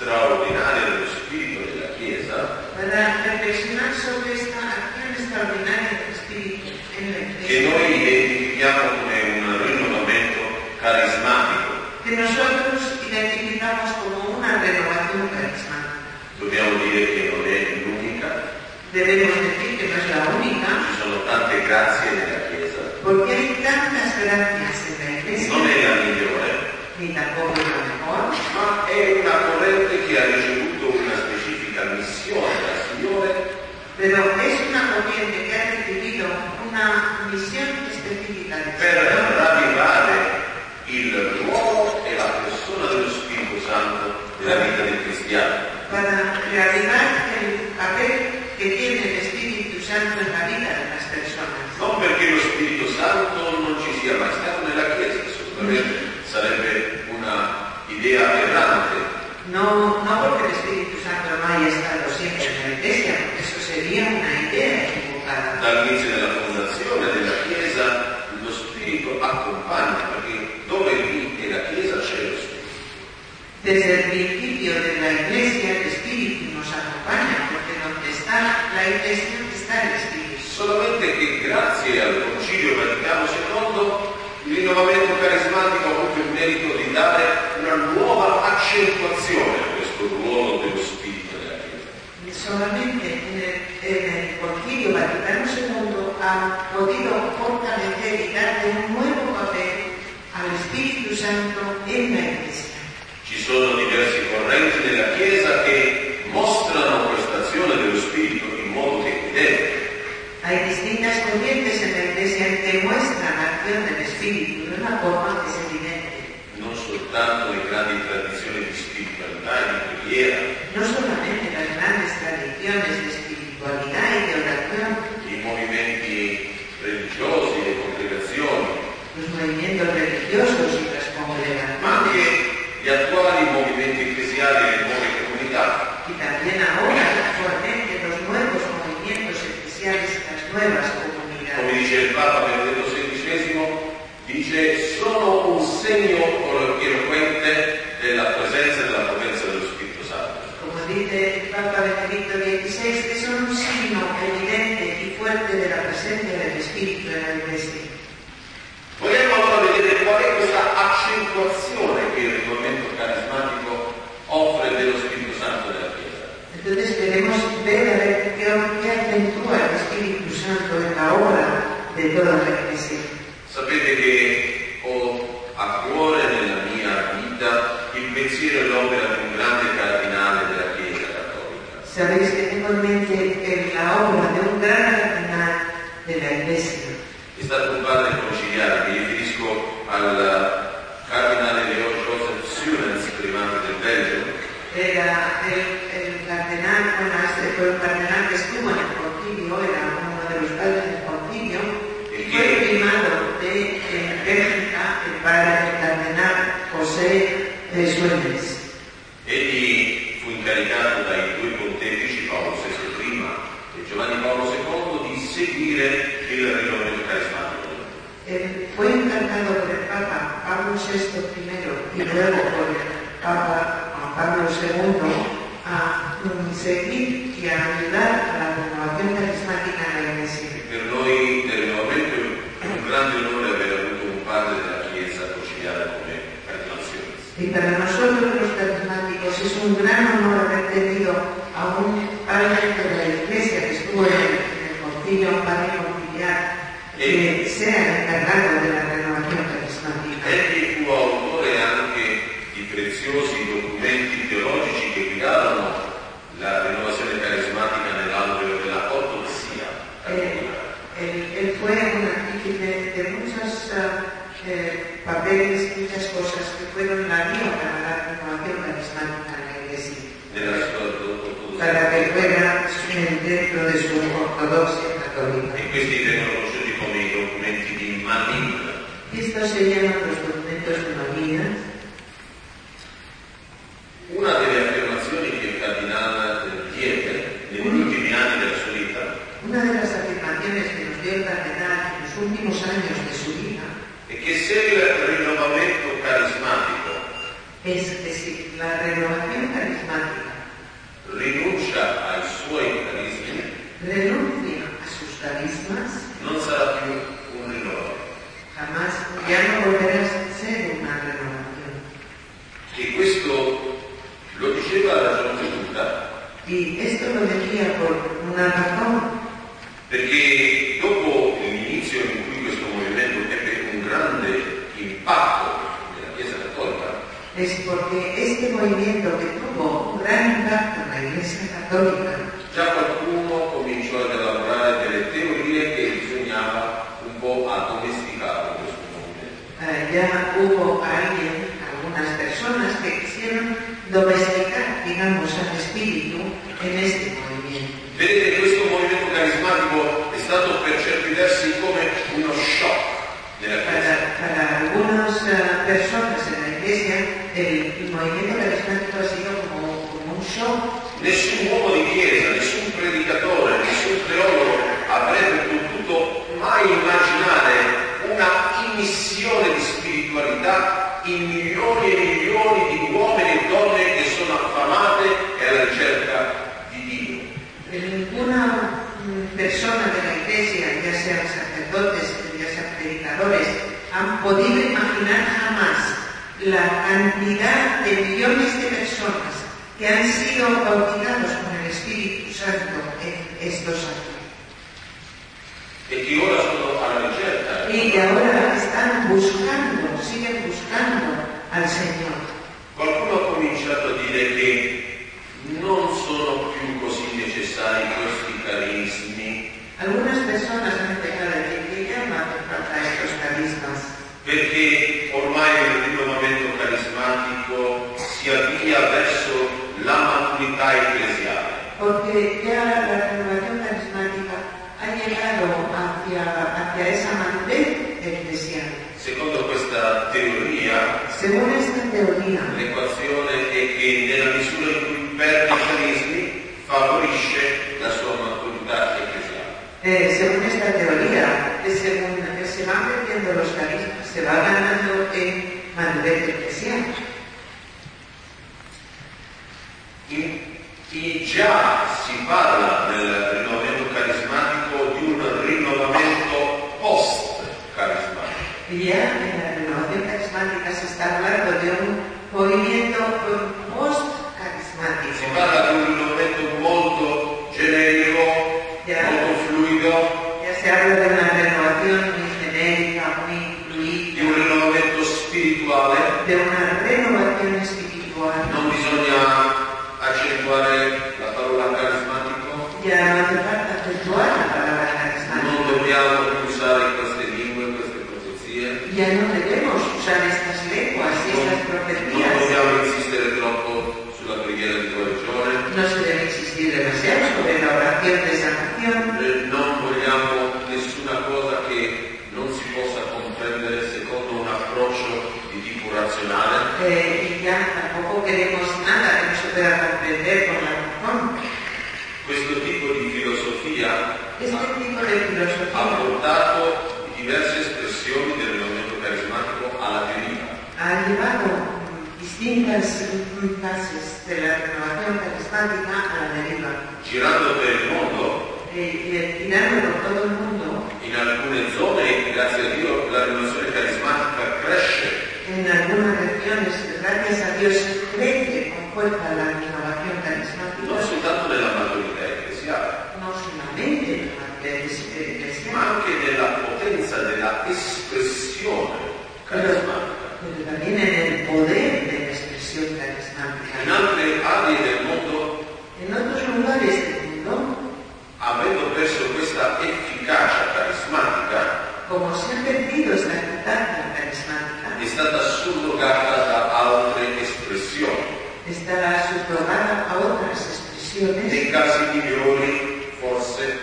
straordinaria dello Spirito della Chiesa, para reflexionar sobre esta acción extraordinaria del Espíritu en la che Iglesia, noi identifichiamo come un rinnovamento carismatico. que nosotros identificamos como una renovación carismática. Dobbiamo dire che non è l'unica, Debemos decir que no es la única, ci sono tante grazie nella Chiesa, porque hay tantas gracias en la Iglesia, non è la migliore, ni tampoco es la mejor, ma è una corrente che ha ricevuto una specifica missione dal Signore pero es una corriente que ha recibido una misión específica de per ravvivare il ruolo e la persona dello Spirito Santo nella vita del cristiano. para reavivar el papel que tiene el Espíritu Santo en la vida de las personas. Non perché lo Spirito Santo non ci sia mai stato nella Chiesa, assolutamente sarebbe una idea errante. No porque el Espíritu Santo no haya estado siempre en la Iglesia, porque eso sería una idea equivocada. Dall'inizio della fondazione della Chiesa lo Spirito accompagna, perché dove vive la Chiesa c'è lo Spirito. Desde el principio de la Iglesia el Espíritu nos acompaña, porque donde está la Iglesia está el Espíritu. Solamente che grazie al Concilio Vaticano II il rinnovamento carismatico ha avuto il merito di dare una nuova accentuazione a questo ruolo dello Spirito nella Chiesa. Solamente en el Concilio Vaticano II ha podido fortalecer y darle un nuevo papel al Espíritu Santo en la Iglesia. Ci sono diverse correnti nella Chiesa che mostrano questa azione dello Spirito in modo evidente. Hay distintas corrientes en la Iglesia que muestran la acción del Espíritu de una forma que es evidente. Non soltanto le grandi tradizioni di spiritualità e di preghiera, No solamente las grandes tradiciones de espiritualidad y de oración, i movimenti religiosi, le congregazioni, los movimientos religiosos y las ma congregaciones, anche gli attuali movimenti ecclesiali e le nuove comunità. y también ahora actualmente los nuevos movimientos eclesiales y las nuevas Come comunidades. dice il Papa Benedetto XVI, dice sono un segno eloquente della presenza e della potenza dello Spirito Santo. Como dice el Papa Benedicto XVI, que son un signo evidente y fuerte de la presencia del Espíritu en la Iglesia. Vogliamo allora vedere qual è questa accentuazione che il rinnovamento carismatico offre dello Spirito Santo nella Chiesa. Entonces queremos ver a ver qué acentúa el Espíritu Santo en la obra de toda la Iglesia. Sapete che ho a cuore nella mia vita il pensiero e l'opera di un grande cardinale della Chiesa cattolica. Sabéis que tengo en mente la obra de un gran cardenal de la Iglesia. È stato un padre conciliare, mi riferisco al cardinale Leo Joseph Suenens, primate del Belgio, Era el cardenal, fue un cardenal que estuvo en el concilio, era uno de los padres del concilio, y fue primado de Bélgica, el cardenal José de Suenens. egli fu incaricato dai due pontefici Paolo VI prima e Giovanni Paolo II di seguire il rinnovamento carismatico. Fue encargado por el Papa Pablo VI primero y luego por el Papa Juan Pablo II a seguir y a ayudar a la renovación carismática en la Iglesia. Per noi del rinnovamento è un grande onore aver avuto un padre della Chiesa conciliare come cardinale Suenens. Y para nosotros los carismáticos es un gran honor haber tenido a un padre de la Iglesia que estuvo en el concilio, un padre conciliar, que sea el encargado de la renovación carismática. Egli fu autore anche di preziosi documenti teologici che guidarono la rinnovazione carismatica nell'alveo della ortodossia cattolica. Él fue un artífice de muchos papeles, muchas cosas que fueron la vía para la renovación carismática en la Iglesia, Nella sua ortodossia. para que fuera dentro de su ortodoxia católica. E questi vengono conosciuti come i documenti di Manin. Y estos se llaman los documentos de María. Una delle affermazioni che il cardinale diede negli ultimi anni della sua vita Una de las afirmaciones que nos dio el cardenal en los últimos años de su vida è che se il rinnovamento carismatico es que si la renovación renovación carismática rinuncia ai suoi carismi, renuncia a sus carismas, non sarà più un rinnovo. jamás ya no volverá a ser una renovación. E questo lo diceva la ragione giusta, Y esto lo decía por una razón, perché dopo l'inizio in cui questo movimento ebbe un grande impatto nella Chiesa Cattolica, es porque este movimiento que tuvo un gran impacto en la Iglesia Católica, già qualcuno cominciò ad elaborare delle teorie che bisognava un po' addomesticare questo movimento. ya hubo algunas personas que quisieron domesticar, digamos, al espíritu en este movimiento. Vedete, questo movimento carismatico è stato per certi versi come uno shock nella Chiesa. Para algunas personas en la Iglesia, el movimiento carismático ha sido como un shock. Nessun uomo di Chiesa, nessun predicatore, nessun teologo avrebbe potuto mai immaginare una immissione di spiritualità in milioni e milioni di uomini e donne che sono affamate e alla ricerca di Dio. Ninguna persona de la Iglesia, ya sean sacerdotes, ya sean predicadores, han podido imaginar jamás la cantidad de millones de personas que han sido bautizados con el Espíritu Santo en estos años. E che ora sono alla ricerca. Y que ahora están buscando, siguen buscando al Señor. Qualcuno ha cominciato a dire che non sono più così necessari questi carismi, Algunas personas han empezado a decir que ya no hace falta estos carismas, perché ormai il rinnovamento carismatico si avvia verso la maturità ecclesiale. porque ya la renovación carismática ha llegado hacia esa madurez eclesial. Secondo questa teoria, Según esta teoría, l'equazione è che nella misura in cui perde i carismi favorisce la sua maturità ecclesiale. según esta teoría, según que se van perdiendo los carismas, se va ganando en madurez eclesial. E già si parla nel rinnovamento carismatico di un rinnovamento post-carismatico. Y ya en la renovación carismática se está hablando de un movimiento post-carismático. Si parla di un rinnovamento molto generico, molto fluido, Ya se habla de una renovación muy genérica, muy fluida, di un rinnovamento spirituale. de una renovación espiritual. Non bisogna accentuare la parola carismatico, Ya no hace falta acentuar la palabra non carismático. dobbiamo usare queste lingue, queste profezie, Ya no debemos usar estas lenguas y estas non profecías. dobbiamo insistere troppo sulla preghiera di guarigione, No se debe insistir demasiado sobre la oración de sanación. non vogliamo nessuna cosa che non si possa comprendere secondo un approccio di tipo razionale. Y ya tampoco queremos nada que no se pueda comprender con la razón. Questo tipo di filosofia Este tipo de ha filosofía portato diverse espressioni del rinnovamento carismatico alla deriva. ha llevado distintas fases de la renovación carismática a la deriva. Girando per il mondo, Girando por todo el mundo, in alcune zone, grazie a Dio, la renovazione carismatica cresce. en algunas regiones, gracias a Dios, crece con fuerza la renovación carismática. Non soltanto nella maturità ecclesiale, No solamente en la iglesia, ma anche nella potenza della espressione carismatica. pero también en el poder de la expresión carismática. In altre aree del mondo, En otros lugares del mundo, avendo perso questa efficacia carismatica, como se ha perdido esta eficacia carismática, è stata surrogata da altre espressioni. está subrogada a otras expresiones. Nei casi migliori, forse,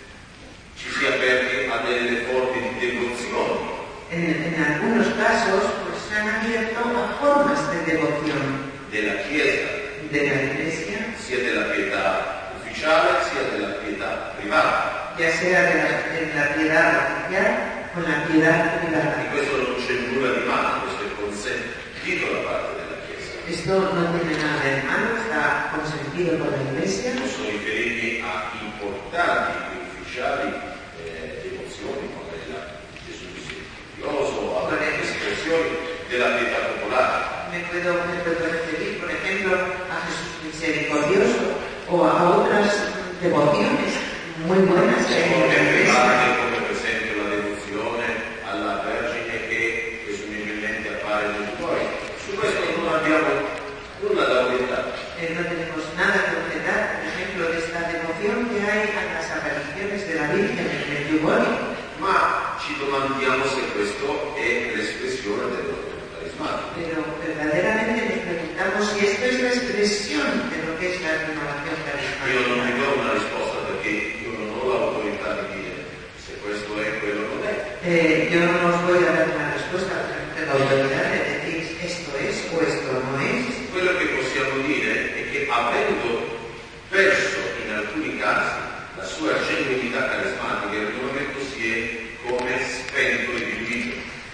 ci si è aperti a delle forme di devozione. En algunos casos, pues se han abierto a formas de devoción Della Chiesa, de la Iglesia, sia della pietà ufficiale sia della pietà privata. ya sea de la piedad oficial o la piedad privada. Di questo non c'è nulla di male, questo è consentito da parte della Chiesa. Esto no tiene nada de malo, está consentido por la Iglesia. Possono riferirmi a importanti e ufficiali devozioni come la Gesù misericordioso o altre espressioni della pietà popolare. Me puedo referir, por ejemplo, a Jesús misericordioso o a otras devociones muy buenas de la Iglesia. Come per esempio la devozione alla Vergine che presumibilmente appare nel cuore. Su questo non abbiamo nulla da obiettare. No tenemos nada que objetar, por ejemplo, de esta devoción que hay a las apariciones de la Virgen en el Medjugorje. Ma ci domandiamo se questo è l'espressione del dono carismatico. Pero verdaderamente nos preguntamos si esto es la expresión de lo que es la renovación carismática. Io non vi do una risposta perché io non ho l'autorità di dire se questo è quello o non è. Yo no os voy a dar una respuesta, de la autoridad de decir esto es o esto no es. Quello che possiamo dire è che avendo perso in alcuni casi la sua genuinità carismatica, il rinnovamento si è come spento e diluito.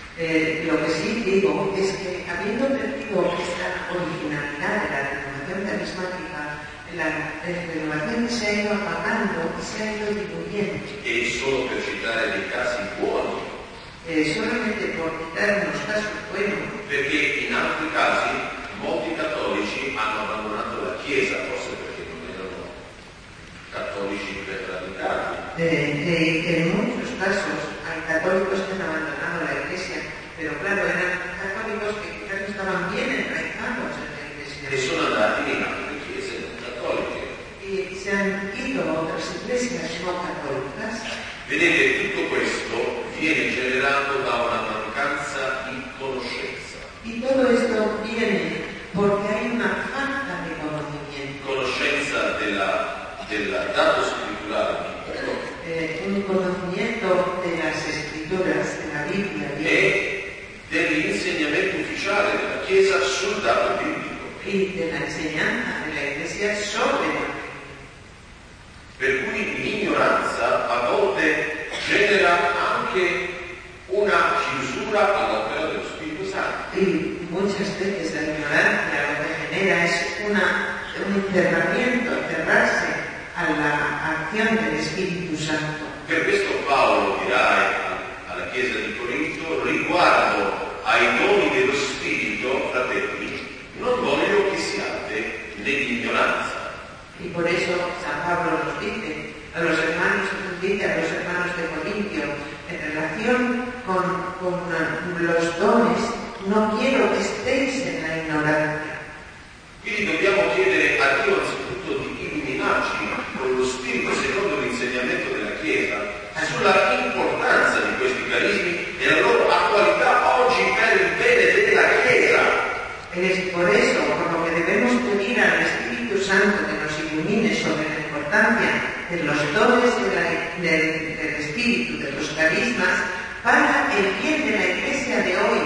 Lo que sí digo es que habiendo perdido esta originalidad de la renovación carismática, la renovación se ha ido apagando y se ha ido diluyendo. E solo per citare dei casi buoni, solamente por citar unos casos buenos, perché in altri casi molti cattolici hanno abbandonato la Chiesa, forse perché non erano cattolici per radicati. en muchos casos hay católicos que han abandonado la Iglesia, pero claro, eran católicos que quizás no estaban bien enraizados en la Iglesia. E sono andati in altre chiese cattoliche. Y se han ido a otras iglesias no católicas. Vedete, tutto questo viene generato da una mancanza di conoscenza. Y todo esto viene porque hay una falta de conocimiento. Conoscenza del dato scritturale Un conocimiento de las escrituras, de la Biblia e dell'insegnamento ufficiale della Chiesa sul dato biblico. Y de la enseñanza de la Iglesia sobre la Biblia. Per cui l'ignoranza a volte genera anche una chiusura all'opera dello Spirito Santo. Y muchas veces la ignorancia lo que genera es un encerramiento, cerrarse a la acción del Espíritu Santo. Per questo Paolo dirà alla Chiesa di Corinto, riguardo ai doni dello Spirito, fratelli, non voglio che siate nell'ignoranza. Y por eso San Pablo nos dice a los hermanos de Corintio, en relación con los dones, no quiero que estéis en la ignorancia. Quindi dobbiamo chiedere a Dio anzitutto di illuminarci con lo Spirito secondo l'insegnamento della Chiesa sulla importanza di questi carismi e la loro attualità oggi per il bene della Chiesa. Es por eso por lo que debemos pedir al Espíritu Santo que nos ilumine sobre la importancia de los dones del Espíritu, de los carismas, para el bien de la Iglesia de hoy.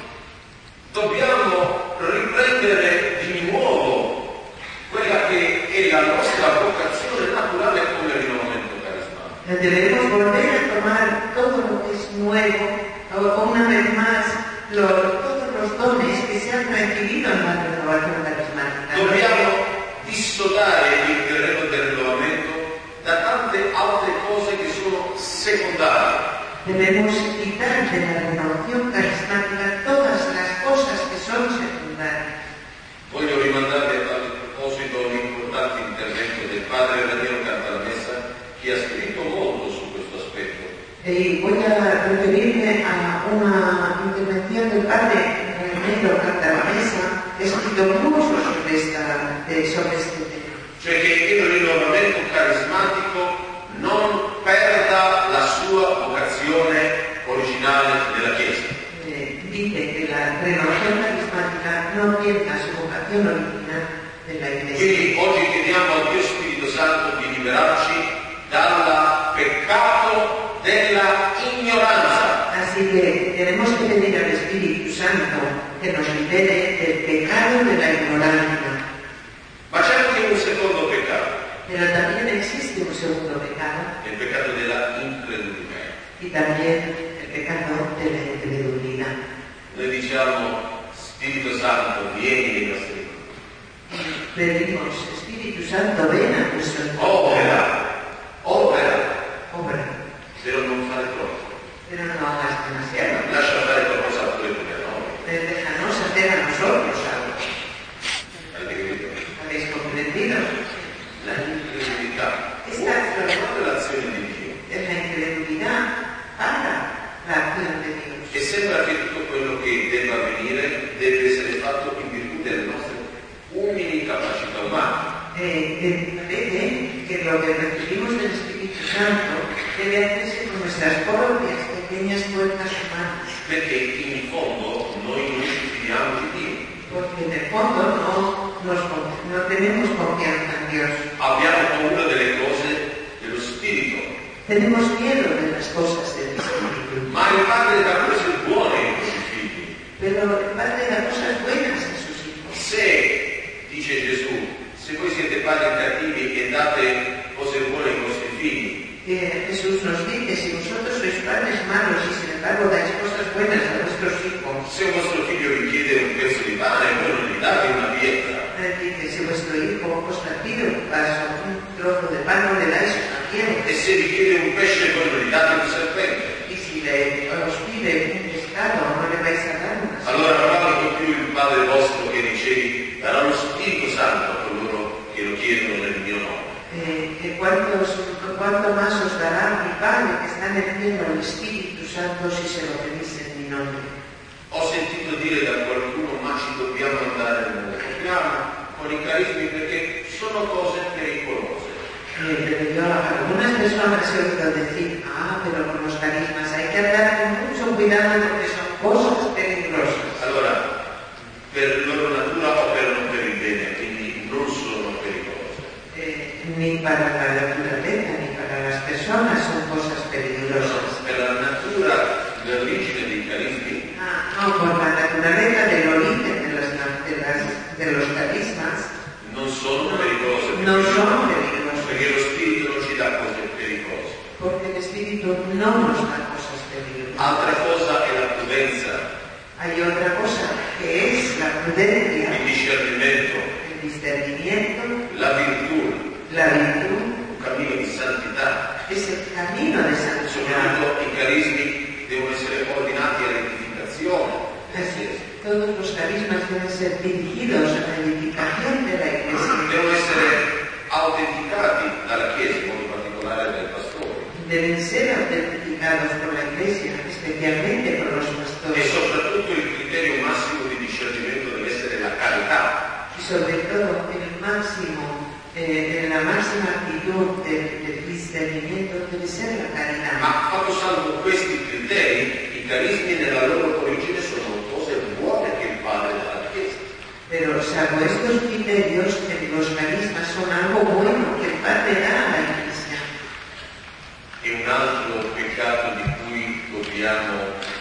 Dobbiamo riprendere di nuovo quella che è la nostra vocazione naturale come rinnovamento carismatico. Debemos volver a tomar todo lo que es nuevo, o una vez más, todos los dones que se han recibido en la renovación carismática. Dobbiamo dissodare il terreno del rinnovamento da tante altre cose che sono secondarie. Debemos quitar de la renovación carismática todas las cosas que son secundarias. Voglio rimandarvi a tale proposito l'importante intervento del padre Raniero Cantalamessa, che ha scritto molto su questo aspetto. Y voy a referirme a una intervención del padre Raniero Cantalamessa, que ha escrito mucho sobre este tema. Cioè che il rinnovamento carismatico non perda la sua vocazione originale della Chiesa. Dice que la renovación carismática no pierda su vocación original de la Iglesia. Quindi oggi chiediamo al Dio Spirito Santo di liberarci dal peccato della ignoranza. Así que tenemos que pedir al Espíritu Santo que nos libere del pecado de la ignorancia. Ma c'è anche un secondo peccato. Pero también existe un segundo pecado. Il peccato della incredulità. Y también el pecado de la incredulidad. Noi diciamo, Spirito Santo, vieni nei nostri Pedimos, Espíritu Santo, ven a nuestro opera, però non fare troppo. Pero no hagas demasiado. Lascia fare qualcos'altro per noi. Déjanos hacer a nosotros algo. ¿Habéis comprendido? La incredulità. Esta è l'azione di Dio. Es la incredulidad para la acción de Dios. E sembra che tutto quello che debba avvenire deve essere fatto in virtù delle nostre umili capacità umane. Parece que lo que recibimos del Espíritu Santo debe hacerse con nuestras propias pequeñas fuerzas humanas. Perché in fondo noi non ci fidiamo di Dio. Porque en el fondo no tenemos confianza en Dios. Abbiamo paura delle cose dello Spirito. Tenemos miedo de las cosas del Espíritu. Ma il Padre dà cose buone ai suoi figli. Pero el Padre da cosas buenas a sus hijos. Se, dice Gesù, se voi siete padri cattivi e date cose buone ai vostri figli, Jesús nos dice, si vosotros sois padres malos y sin embargo dais cosas buenas a vuestros hijos. se un vostro figlio vi chiede un pezzo di pane, voi non gli date una pietra. Dice, si vuestro hijo os pide un vaso, un trozo de pan, no le dais una piedra. E se vi chiede un pesce, voi non gli date un serpente. Y si os pide un pescado, no le vais a dar una serpiente. Allora non quanto più il Padre vostro che ricevi darà lo Spirito Santo a coloro che lo chiedono nel mio nome. ¿Cuánto más os dará mi Padre que está en el cielo el Espíritu Santo si se lo pedís en mi nombre? Ho sentito dire da qualcuno, ma ci dobbiamo andare con i carismi perché sono cose pericolose. Pero yo a algunas personas he oído decir, pero con los carismas hay que andar con mucho cuidado porque son cosas peligrosas. Allora, per loro natura o per il bene, quindi non sono pericolose. Ni para la naturaleza ni para las personas son cosas peligrosas. Per la natura dell'origine dei carismi, No, por la naturaleza del origen de los carismas non sono pericolose. no son peligrosos. Perché lo Spirito non ci dà cose pericolose. Porque el Espíritu no nos da cosas peligrosas. Altra cosa è la prudenza, Hay otra cosa que es la prudencia, il discernimento, el discernimiento, la virtù, la virtud, un cammino di santità. es el camino de santidad. Soprattutto i carismi devono essere ordinati a edificazione. Todos los carismas deben ser dirigidos a la edificación de la Iglesia. Devono essere autenticati dalla Chiesa, in modo particolare dai pastori. Deben ser autenticados por la Iglesia, especialmente por los E pastores. soprattutto il criterio massimo di discernimento deve essere la carità. Y sobre todo, la máxima actitud del discernimiento debe ser la caridad. Ma fatto salvo questi criteri, i carismi nella loro origine sono cose buone che il Padre dà alla Chiesa. Pero salvo estos criterios, los carismas son algo bueno que el Padre da a la Iglesia. E un altro peccato di cui dobbiamo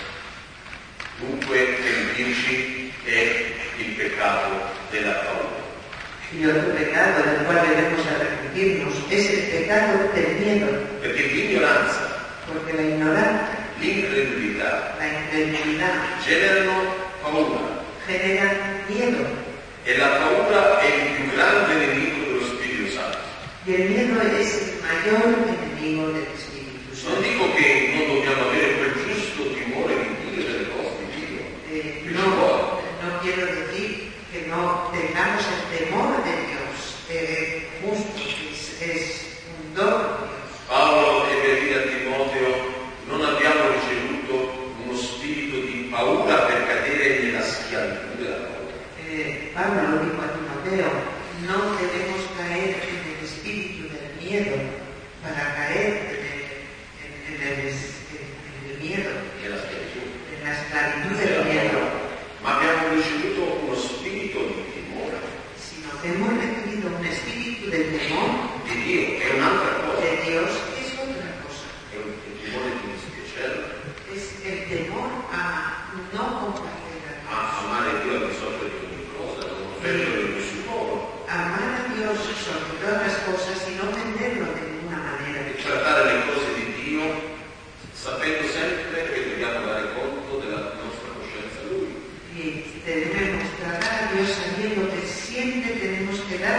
dunque pentirci è il peccato della paura. Y otro pecado del cual debemos arrepentirnos es el pecado del miedo. Perché l'ignoranza, Porque la ignorancia, l'incredulità la incredulidad generano paura. generan miedo. E la paura è il più grande nemico dello Spirito Santo. Y el miedo es el mayor enemigo del Espíritu Non Santo. dico che non dobbiamo avere quel giusto timore di Dio, delle cose di Dio. No quiero decir que no tengamos el temor de Dios, justo, es un don de Dios. Paolo ebbe a dire a Timoteo: non abbiamo ricevuto uno spirito di paura per cadere nella schiavitù della paura. Pablo lo dijo a Timoteo, no debemos caer en el espíritu del miedo para caer en el miedo, Nella schiavitù. en la esclavitud del miedo, Ma abbiamo ricevuto uno spirito di timore sino que hemos recibido un espíritu de temor di Dio, è un'altra cosa. de Dios, es otra cosa. È un timore di dispiacere, Es el temor a no complacer a Dios. a amare Dio al di sopra di ogni cosa, non offendere in nessun modo, Amar a Dios sobre todas las cosas y no ofenderlo de ninguna manera. e trattare le cose di Dio sapendo sempre che dobbiamo dare conto della nostra coscienza a Lui. Y debemos tratar a Dios sabiendo que siempre tenemos que dar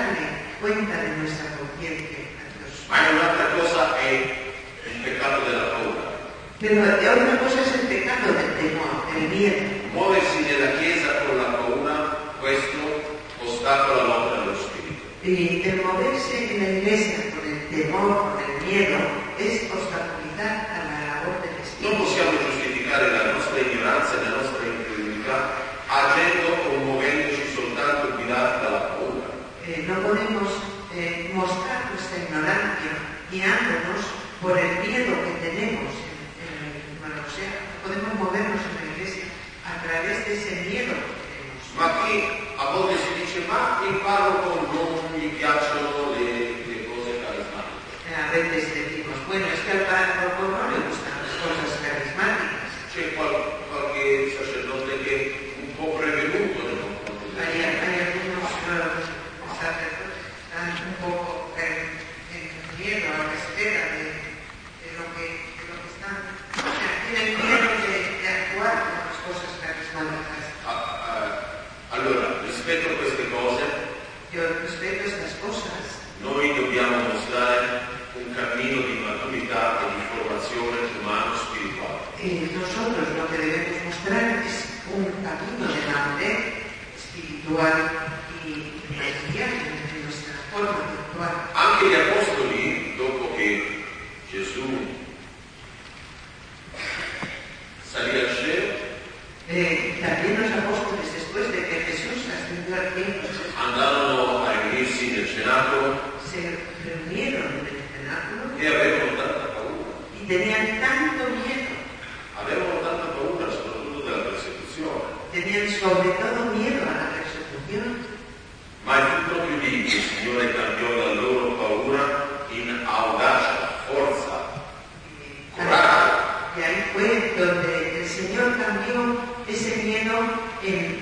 cuenta de nuestra conciencia a Dios. Ma un'altra cosa è il peccato della paura. Pero otra cosa es el pecado del temor, del miedo. Muoversi nella Chiesa con la paura, questo ostacola l'opera dello Spirito. Y el moverse en la iglesia con el temor, con el miedo, es obstaculizar a la labor del Espíritu. Non possiamo giustificare la nostra ignoranza e la nostra incredulità agendo o muovendoci soltanto guidati dalla paura. No podemos mostrar nuestra ignorancia guiándonos por el miedo que tenemos. O sea, podemos movernos en la iglesia a través de ese miedo que tenemos. Ma qui a volte si dice, ma il parroco non gli piacciono le cose carismatiche. A veces decimos, bueno, es que al párroco no le gustan las cosas carismáticas. C'è qualche sacerdote che è un po' prevenuto nei confronti di Hay algunos sacerdotes que están un poco en miedo a la espera de lo que están. O sea, tienen miedo de actuar con las cosas carismáticas. Allora, rispetto a queste cose, Yo respeto estas cosas. noi dobbiamo mostrare un cammino di maturità e di formazione umano-spirituale. Y nosotros lo que debemos mostrar es un camino de madurez espiritual y material en nuestra forma de actuar. Anche gli apostoli, dopo che Gesù salì al cielo, También los apóstoles, después de que Jesús ascendió al cielo, andarono a riunirsi nel cenacolo se reunieron en el cenáculo e avevano tanta paura. y tenían tanto miedo. Avevano tanta paura soprattutto della persecuzione. Tenían sobre todo miedo a la persecución. Ma fu proprio lì che il Signore cambiò la loro paura in audacia, forza, coraggio. Y ahí fue donde el Señor cambió ese miedo en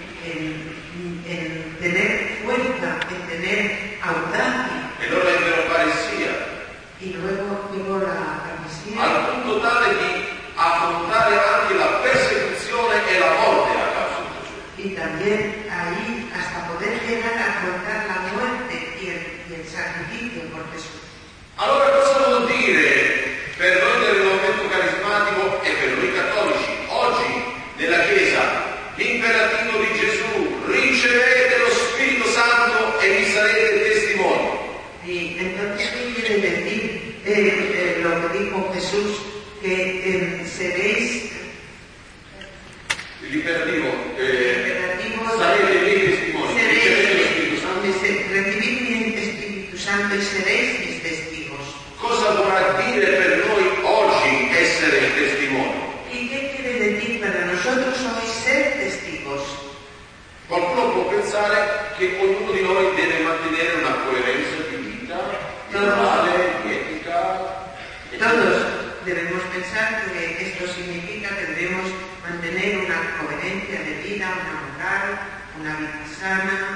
tener fuerza, en tener audacia. E lo rendero paresia, Y luego tuvo la parecía al punto tale di affrontare anche la persecuzione e la morte a causa di Gesù. y también ahí hasta poder llegar a afrontar la muerte y el sacrificio por Jesús. Allora cosa vuol dire per noi del rinnovamento carismatico e per noi cattolici oggi nella Chiesa l'imperativo di Gesù: ricevete lo Spirito Santo e mi sarete testimoni. Y entonces, ¿qué quiere decir lo que dijo Jesús? Que seréis... L'imperativo, imperativo sarete i miei testimoni, ricevete lo Spirito Santo. recibid mi Espíritu Santo y seréis mis testigos. Cosa vorrà dire per noi oggi essere testimoni? ¿Y qué quiere decir para nosotros hoy ser testigos? Qualcuno può pensare che ognuno di noi deve mantenere una coerenza di vita, di morale, di etica. Todos debemos pensar que esto significa que debemos mantener una coherencia de vida, una moral, una vida sana.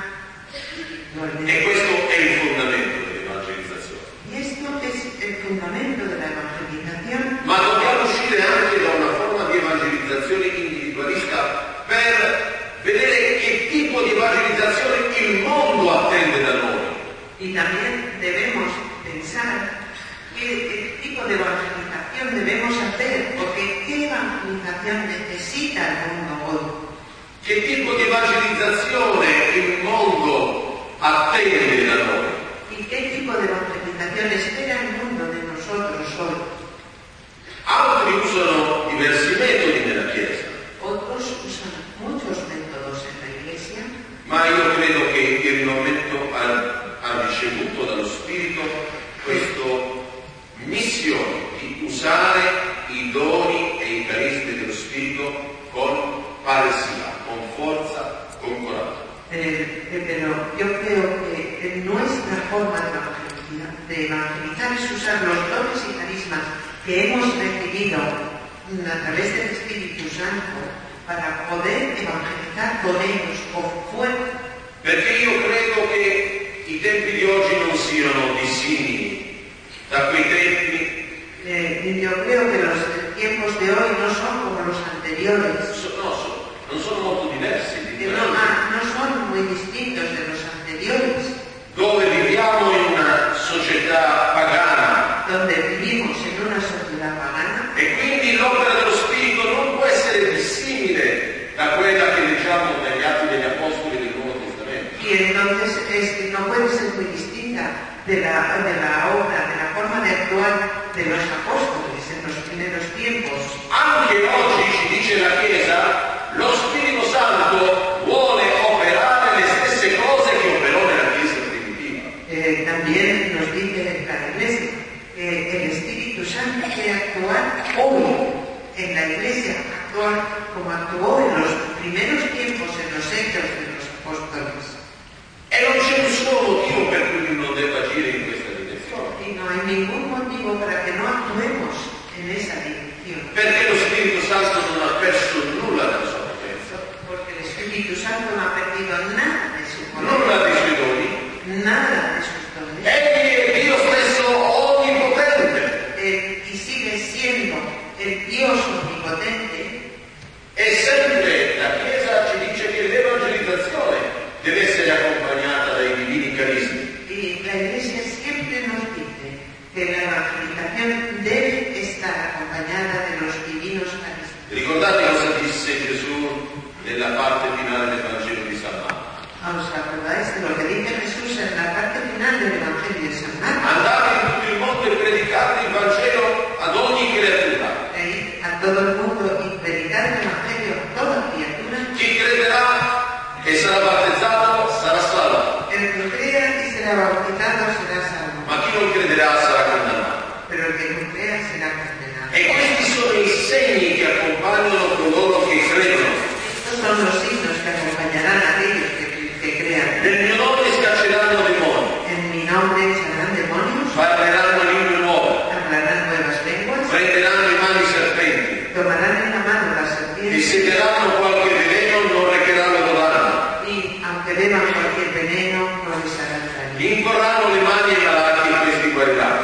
E questo è il fondamento dell'evangelizzazione. Y esto es el fundamento de la evangelización. Ma dobbiamo uscire anche da una forma di evangelizzazione individualista per vedere che tipo di evangelizzazione il mondo attende da noi. Y también debemos pensar qué tipo de evangelización debemos hacer, porque qué evangelización necesita el mundo hoy. Che tipo di evangelizzazione il mondo attende da noi. ¿Y qué tipo de evangelización espera el mundo de nosotros hoy? Altri usano diversi metodi nella Chiesa, Otros usan muchos métodos en la iglesia, ma io credo che il rinnovamento ha ricevuto dallo Spirito questa missione di usare i doni e i carismi dello Spirito con paresia, con forza, con coraggio. pero yo creo que nuestra forma de evangelizar es usar los dones y carismas que hemos recibido a través del Espíritu Santo para poder evangelizar con ellos, con fuerza. Perché io credo che i tempi di oggi non siano dissimili da quei tempi. Yo creo que los tiempos de hoy no son como los anteriores. Non sono molto diversi. No son muy distintos de los anteriores. Dove viviamo in de la obra, de la forma de actuar de los apóstoles en los primeros tiempos. Anche oggi, ci dice la Chiesa, lo Spirito Santo vuole operare le stesse cose che operò nella Chiesa primitiva. También nos dice la Iglesia que el Espíritu Santo quiere actuar hoy en la Iglesia, actuar como actuó en los primeros tiempos, en los hechos de los apóstoles. E non c'è nessun motivo per cui non debba agire in questa direzione. Y no hay ningún motivo para que no actuemos en esa dirección. Perché lo Spirito Santo non ha perso nulla della sua potenza. Porque el Espíritu Santo no ha perdido nada de su poder, Nulla dei suoi doni. nada de sus dones. Egli è Dio stesso onnipotente. Y sigue siendo el Dios omnipotente. E sempre la Chiesa ci dice che l'evangelizzazione deve essere accompagnata dai divini carismi. Y la Iglesia siempre nos dice que la evangelización debe estar acompañada de los divinos carismas. Ricordate cosa disse Gesù nella parte finale del Vangelo di San Marco? ¿Os acordáis de lo que dice Jesús en la parte final del Evangelio de San Marcos? Andate in tutto il mondo e predicate il Vangelo ad ogni creatura. A todo el mundo y predicar el Evangelio a toda criatura. Chi crederà e sarà battezzato sarà salvo. El que crea y será bautizado será salvo. Ma chi non crederà sarà condannato. Pero el que no crea será condenado. E questi sono i segni che accompagnano coloro che credono. Estos son los signos que acompañarán a aquellos que crean. Nel mio nome scacceranno demoni, En mi nombre echarán demonios, parleranno lingue nuove, hablarán nuevas lenguas, prenderanno in mano i serpenti, tomarán en la mano las e serpientes se beranno qualche veleno non recheranno domani. y aunque beban cualquier veneno no les hará daño. Imporranno le mani ai malati e questi guariranno.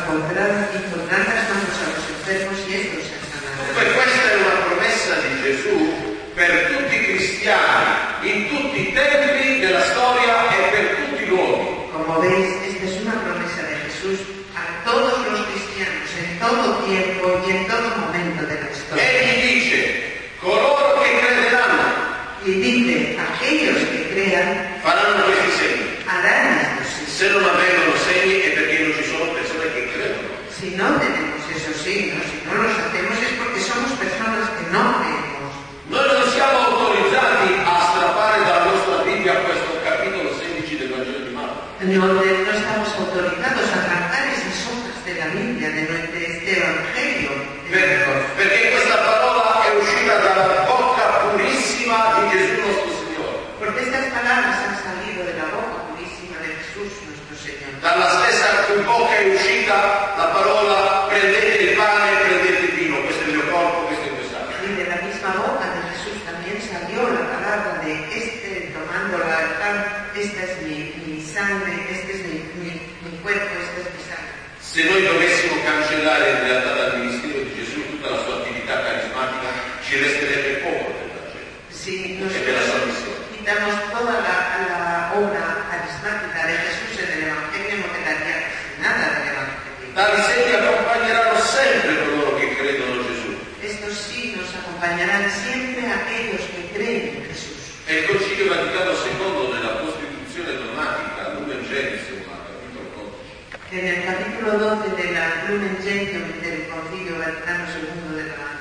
Impondrán las manos a los enfermos y estos se sanarán. Dunque questa è una promessa di Gesù per tutti i cristiani, in tutti i tempi della storia e per tutti i luoghi. Como veis, esta es una promesa de Jesús a todos los cristianos, en todo tiempo y en todo momento de la historia. Egli dice, coloro che crederanno Y dice, aquellos que crean faranno questi segni. harán estos signos. Se non avvengono segni è perché non ci sono persone che credono. Si no tenemos esos signos, si no los hacemos es porque somos personas que no creemos. Noi non siamo autorizzati a strappare dalla nostra Bibbia questo capitolo 16 del Vangelo di Marco. No estamos autorizados a arrancar esas hojas de la Biblia, de este Evangelio. Perché questa parola è uscita dalla bocca purissima di Gesù nostro Signore. Porque estas palabras han salido de la boca purísima de Jesús nuestro Señor. Dalla stessa bocca è uscita la parola prendete il pane e prendete il vino, questo è il mio corpo, questo è il mio sangue. Y de la misma boca de Jesús también salió la palabra de tomando la pan, esta es mi sangre, este es mi cuerpo, esta es mi sangre. Se noi dovessimo cancellare in realtà dal ministero di Gesù tutta la sua attività carismatica, ci resterebbe poco del Vangelo. Si E della sua missione. quitamos toda la obra carismática de Jesús en el Evangelio, no quedaría casi nada del Evangelio. Tali segni accompagneranno sempre coloro che credono a Gesù. Estos signos acompañarán siempre a aquellos que creen en Jesús. E il Concilio Vaticano II nella Costituzione dogmatica, Lumen Gentium, capitolo 12, En el capítulo 12 de la Lumen Gentium del Concilio Vaticano II de la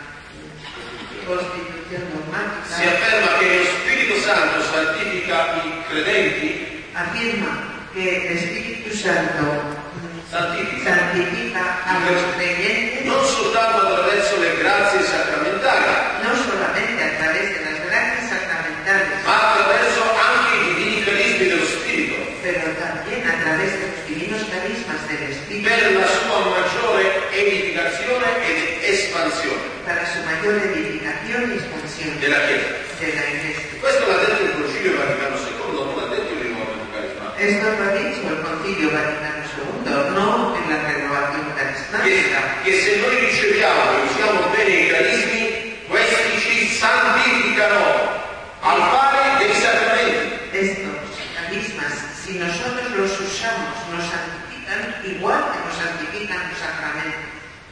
Constitución dogmática, si afferma che lo Spirito Santo santifica i credenti, afirma que el Espíritu Santo santifica santifica a los creyentes non soltanto attraverso le grazie sacramentali, no solamente a través de las gracias sacramentales, ma attraverso anche i divini carismi dello Spirito, pero también a través de los divinos carismas del Espíritu, per la sua maggiore edificazione ed espansione para su mayor edificación y expansión della Chiesa. de la Iglesia. Questo l'ha detto il Concilio Vaticano II, non l'ha detto il rinnovamento carismatico. Esto lo ha dicho el Concilio Vaticano II, no en la renovación carismática. Che se noi riceviamo e usiamo bene i carismi, questi ci santificano al pari dei sacramenti. Estos carismas, si nosotros los usamos, nos santifican igual que nos santifican los sacramentos.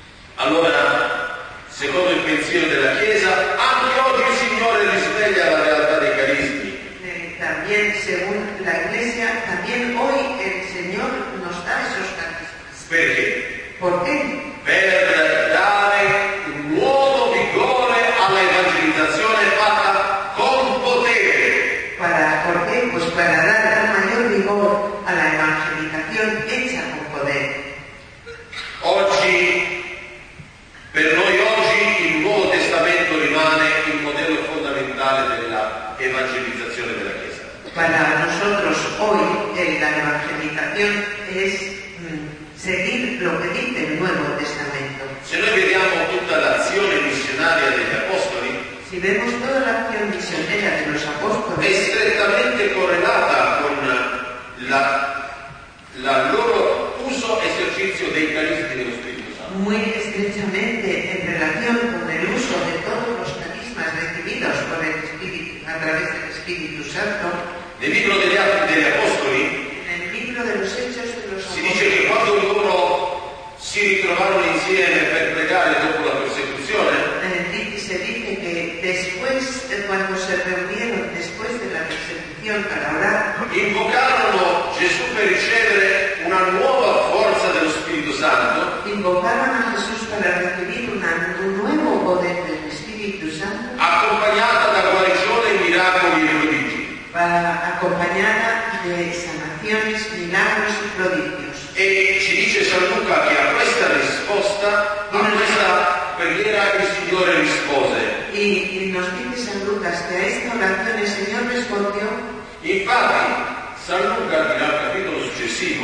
Allora, secondo il pensiero della Chiesa, anche oggi il Signore risveglia la realtà dei carismi. También, según la Iglesia, también hoy el Señor Señor nos da esos carismas. Perché? ¿Por qué? Per dare un nuovo vigore alla evangelizzazione fatta con potere. ¿Por qué? Pues para dar un mayor vigor a la evangelización hecha con poder. Oggi, per noi oggi, il Nuovo Testamento rimane il modello fondamentale della evangelizzazione della Chiesa. Para nosotros hoy la evangelización es seguir lo que dice el Nuevo Testamento. Se noi vediamo tutta l'azione missionaria degli Apostoli, si vemos toda la acción misionera de los apóstoles, è strettamente correlata con la loro uso e esercizio dei carismi dello Spirito Santo. Muy estrechamente en relación con el uso de todos los carismas recibidos por el Espíritu, a través del Espíritu Santo. Nel libro degli Atti degli Apostoli, nel libro de los Hechos de los si dice che quando loro si ritrovarono insieme per pregare dopo la persecuzione, se dice que después, cuando se reunieron después de la persecución para orar, invocarono Gesù per ricevere una nuova forza dello Spirito Santo, invocaron a Jesús para recibir un nuevo poder del Espíritu Santo, accompagnata da guarigione, miracoli e prodigi. Acompañada de sanaciones, milagros y prodigios. E ci dice San Luca che a questa risposta, a questa preghiera il Signore rispose. Y nos dice San Lucas que a esta oración el Señor respondió. Infatti, San Luca dirà al capitolo successivo,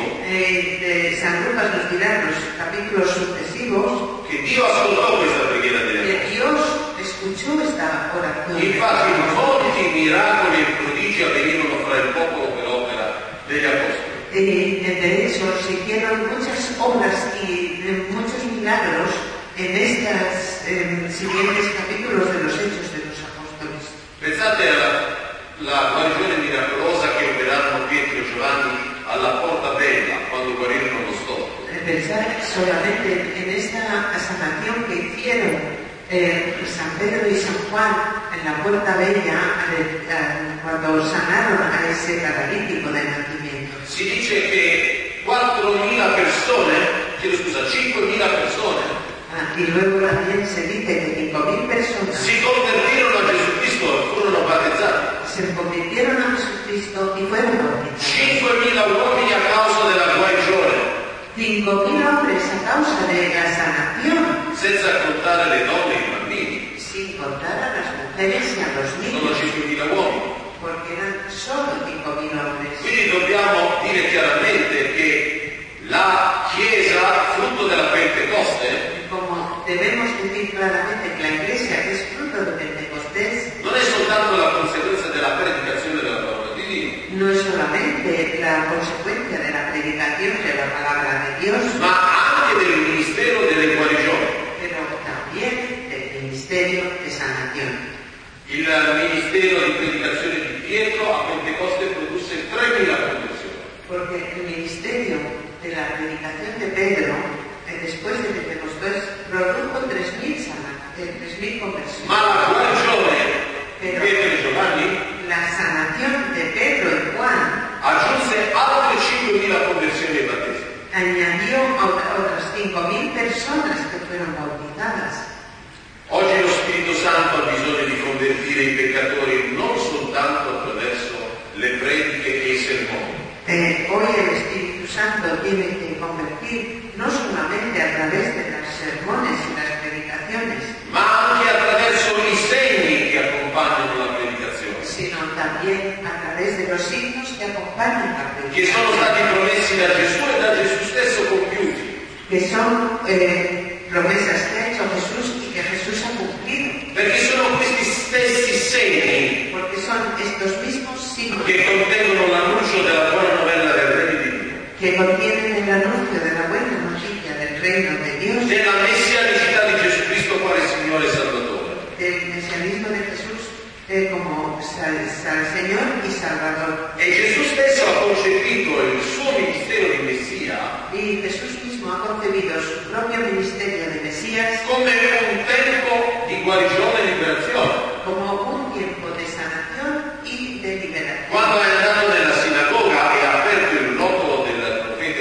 San Lucas nos dirá en los capítulos sucesivos che Dio ascoltò questa preghiera degli que apostoli. Dios escuchó esta oración. Infatti, molti miracoli e prodigi avvenirono fra il popolo per opera degli apostoli. De hecho, se hicieron muchas obras y muchos milagros en estos siguientes capítulos de los Hechos de los Apóstoles. Pensate alla guarigione miracolosa che operarono Pietro e Giovanni alla Porta Bella quando guarirono lo storto. Pensar solamente en esta sanación que hicieron San Pedro y San Juan en la Puerta Bella cuando sanaron a ese paralítico de nacimiento. Si dice che 4.000 persone, 5.000 persone, y luego también se dice que 5.000 personas si convertirono a Jesucristo e furono battezzati. se convirtieron a Jesucristo y fueron bautizados. 5.000 uomini a causa della guarigione, 5.000 hombres a causa de la sanación, senza contare le donne e i bambini. sin contar a las mujeres y a los Sono niños, 5.000 uomini. porque eran solo 5.000 hombres. Quindi dobbiamo dire chiaramente che la Chiesa, frutto della Pentecoste, Como debemos decir claramente que la Iglesia, que es fruto de Pentecostés, non è soltanto la conseguenza della predicazione della parola di Dio, no es solamente la consecuencia de la predicación de la palabra de Dios, ma anche del ministero delle guarigioni. pero también del ministerio de sanación. Il ministero di predicazione di Pietro a Pentecoste produsse 3.000 conversioni. Porque el ministerio de la predicación de Pedro, después de Pentecostés, produjo 3.000 conversiones. Ma la guarigione di Pero Pietro e Giovanni la sanación de Pedro y Juan aggiunse altre 5.000 conversioni e battesimi. añadió a otras 5.000 personas que fueron bautizadas. Oggi lo Spirito Santo ha bisogno di convertire i peccatori non soltanto attraverso le prediche e i sermoni, Hoy el Espíritu Santo tiene que convertir no solamente a través de los sermones y las predicaciones, ma anche attraverso i segni che accompagnano la predicazione, sino también a través de los signos que acompañan la che sono predicación, stati promessi da Gesù e da Gesù stesso compiuti. que son promesas que ha hecho Jesús y que Jesús ha cumplido, Perché sono questi stessi segni porque son estos mismos signos che contengono l'annuncio della buona novella del Regno di Dio, que contienen el anuncio de la buena noticia del reino de Dios, della messianicità di Gesù Cristo quale Signore e Salvatore. del mesianismo de Jesús como Señor y Salvador. E Gesù stesso ha concepito il suo ministero di Messia Y Jesús mismo ha concebido su propio ministerio de Mesías come un tempo di guarigione e liberazione. como un tiempo de sanación y de liberación. Quando è andato nella sinagoga e ha aperto il rotolo del profeta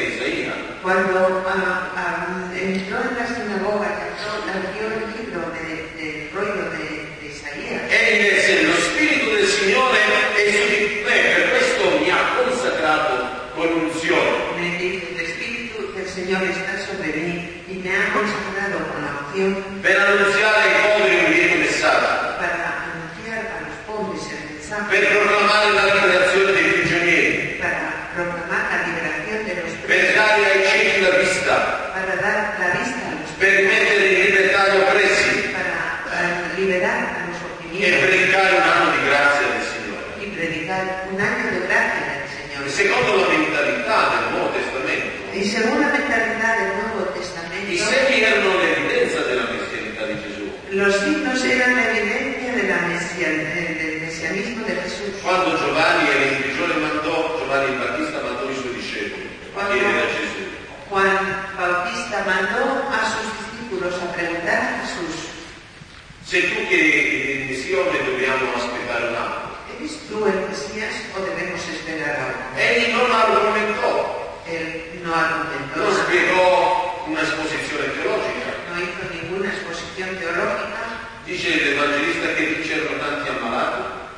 cuando entró en la sinagoga y dio el libro del rollo de Isaías, egli disse: lo Spirito del Signore è su di me, per questo mi ha consacrato con unzione. me dice, el Espíritu del Señor está sobre mí y me ha consagrado con la unción Per annunziare ai poveri un lieto messaggio, para anunciar a los pobres el mensaje, per proclamare la liberazione dei prigionieri, para proclamar la liberación de los per presos, dare ai ciechi la vista, para dar la vista a los per rimettere in libertà gli oppressi para liberar a los e oprimidos predicare un anno di grazia del Signore. y predicar un año de gracia del Señor. Secondo la mentalità del Nuovo Testamento, Y según la mentalidad del Nuevo i Testamento, segni erano l'evidenza della messianità di Gesù. los signos eran la evidencia de del mesianismo de Jesús. Quando Giovanni era in prigione Giovanni il Battista mandò i suoi discepoli a chiedere a Gesù: Juan Bautista mandó a sus discípulos a preguntar a Jesús, sei tu che il Messione dobbiamo aspettare un anno? ¿eres tú el Mesías o debemos esperar algo? Egli non argomentò, Él no argumentó, non spiegò un'esposizione teologica. no hizo ninguna exposición teológica. Dice l'Evangelista che c'erano tanti ammalati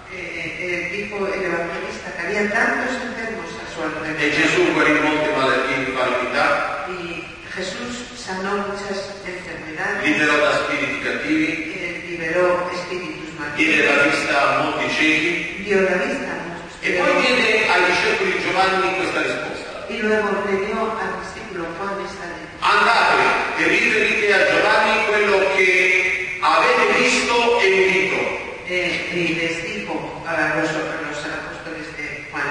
Dijo el evangelista que había tantos enfermos a su e alrededor. Gesù guarì molte malattie e infermità, Y Jesús sanó muchas enfermedades, liberò da spiriti cattivi, liberó espíritus diede la malignos, vista a molti ciechi dio la vista a muchos e poi ciegos, diede ai discepoli di Giovanni questa risposta: y luego le dio al discípulo Juan esta andate e riferite a Giovanni quello che avete visto e udito. y les dijo a los apóstoles de Juan,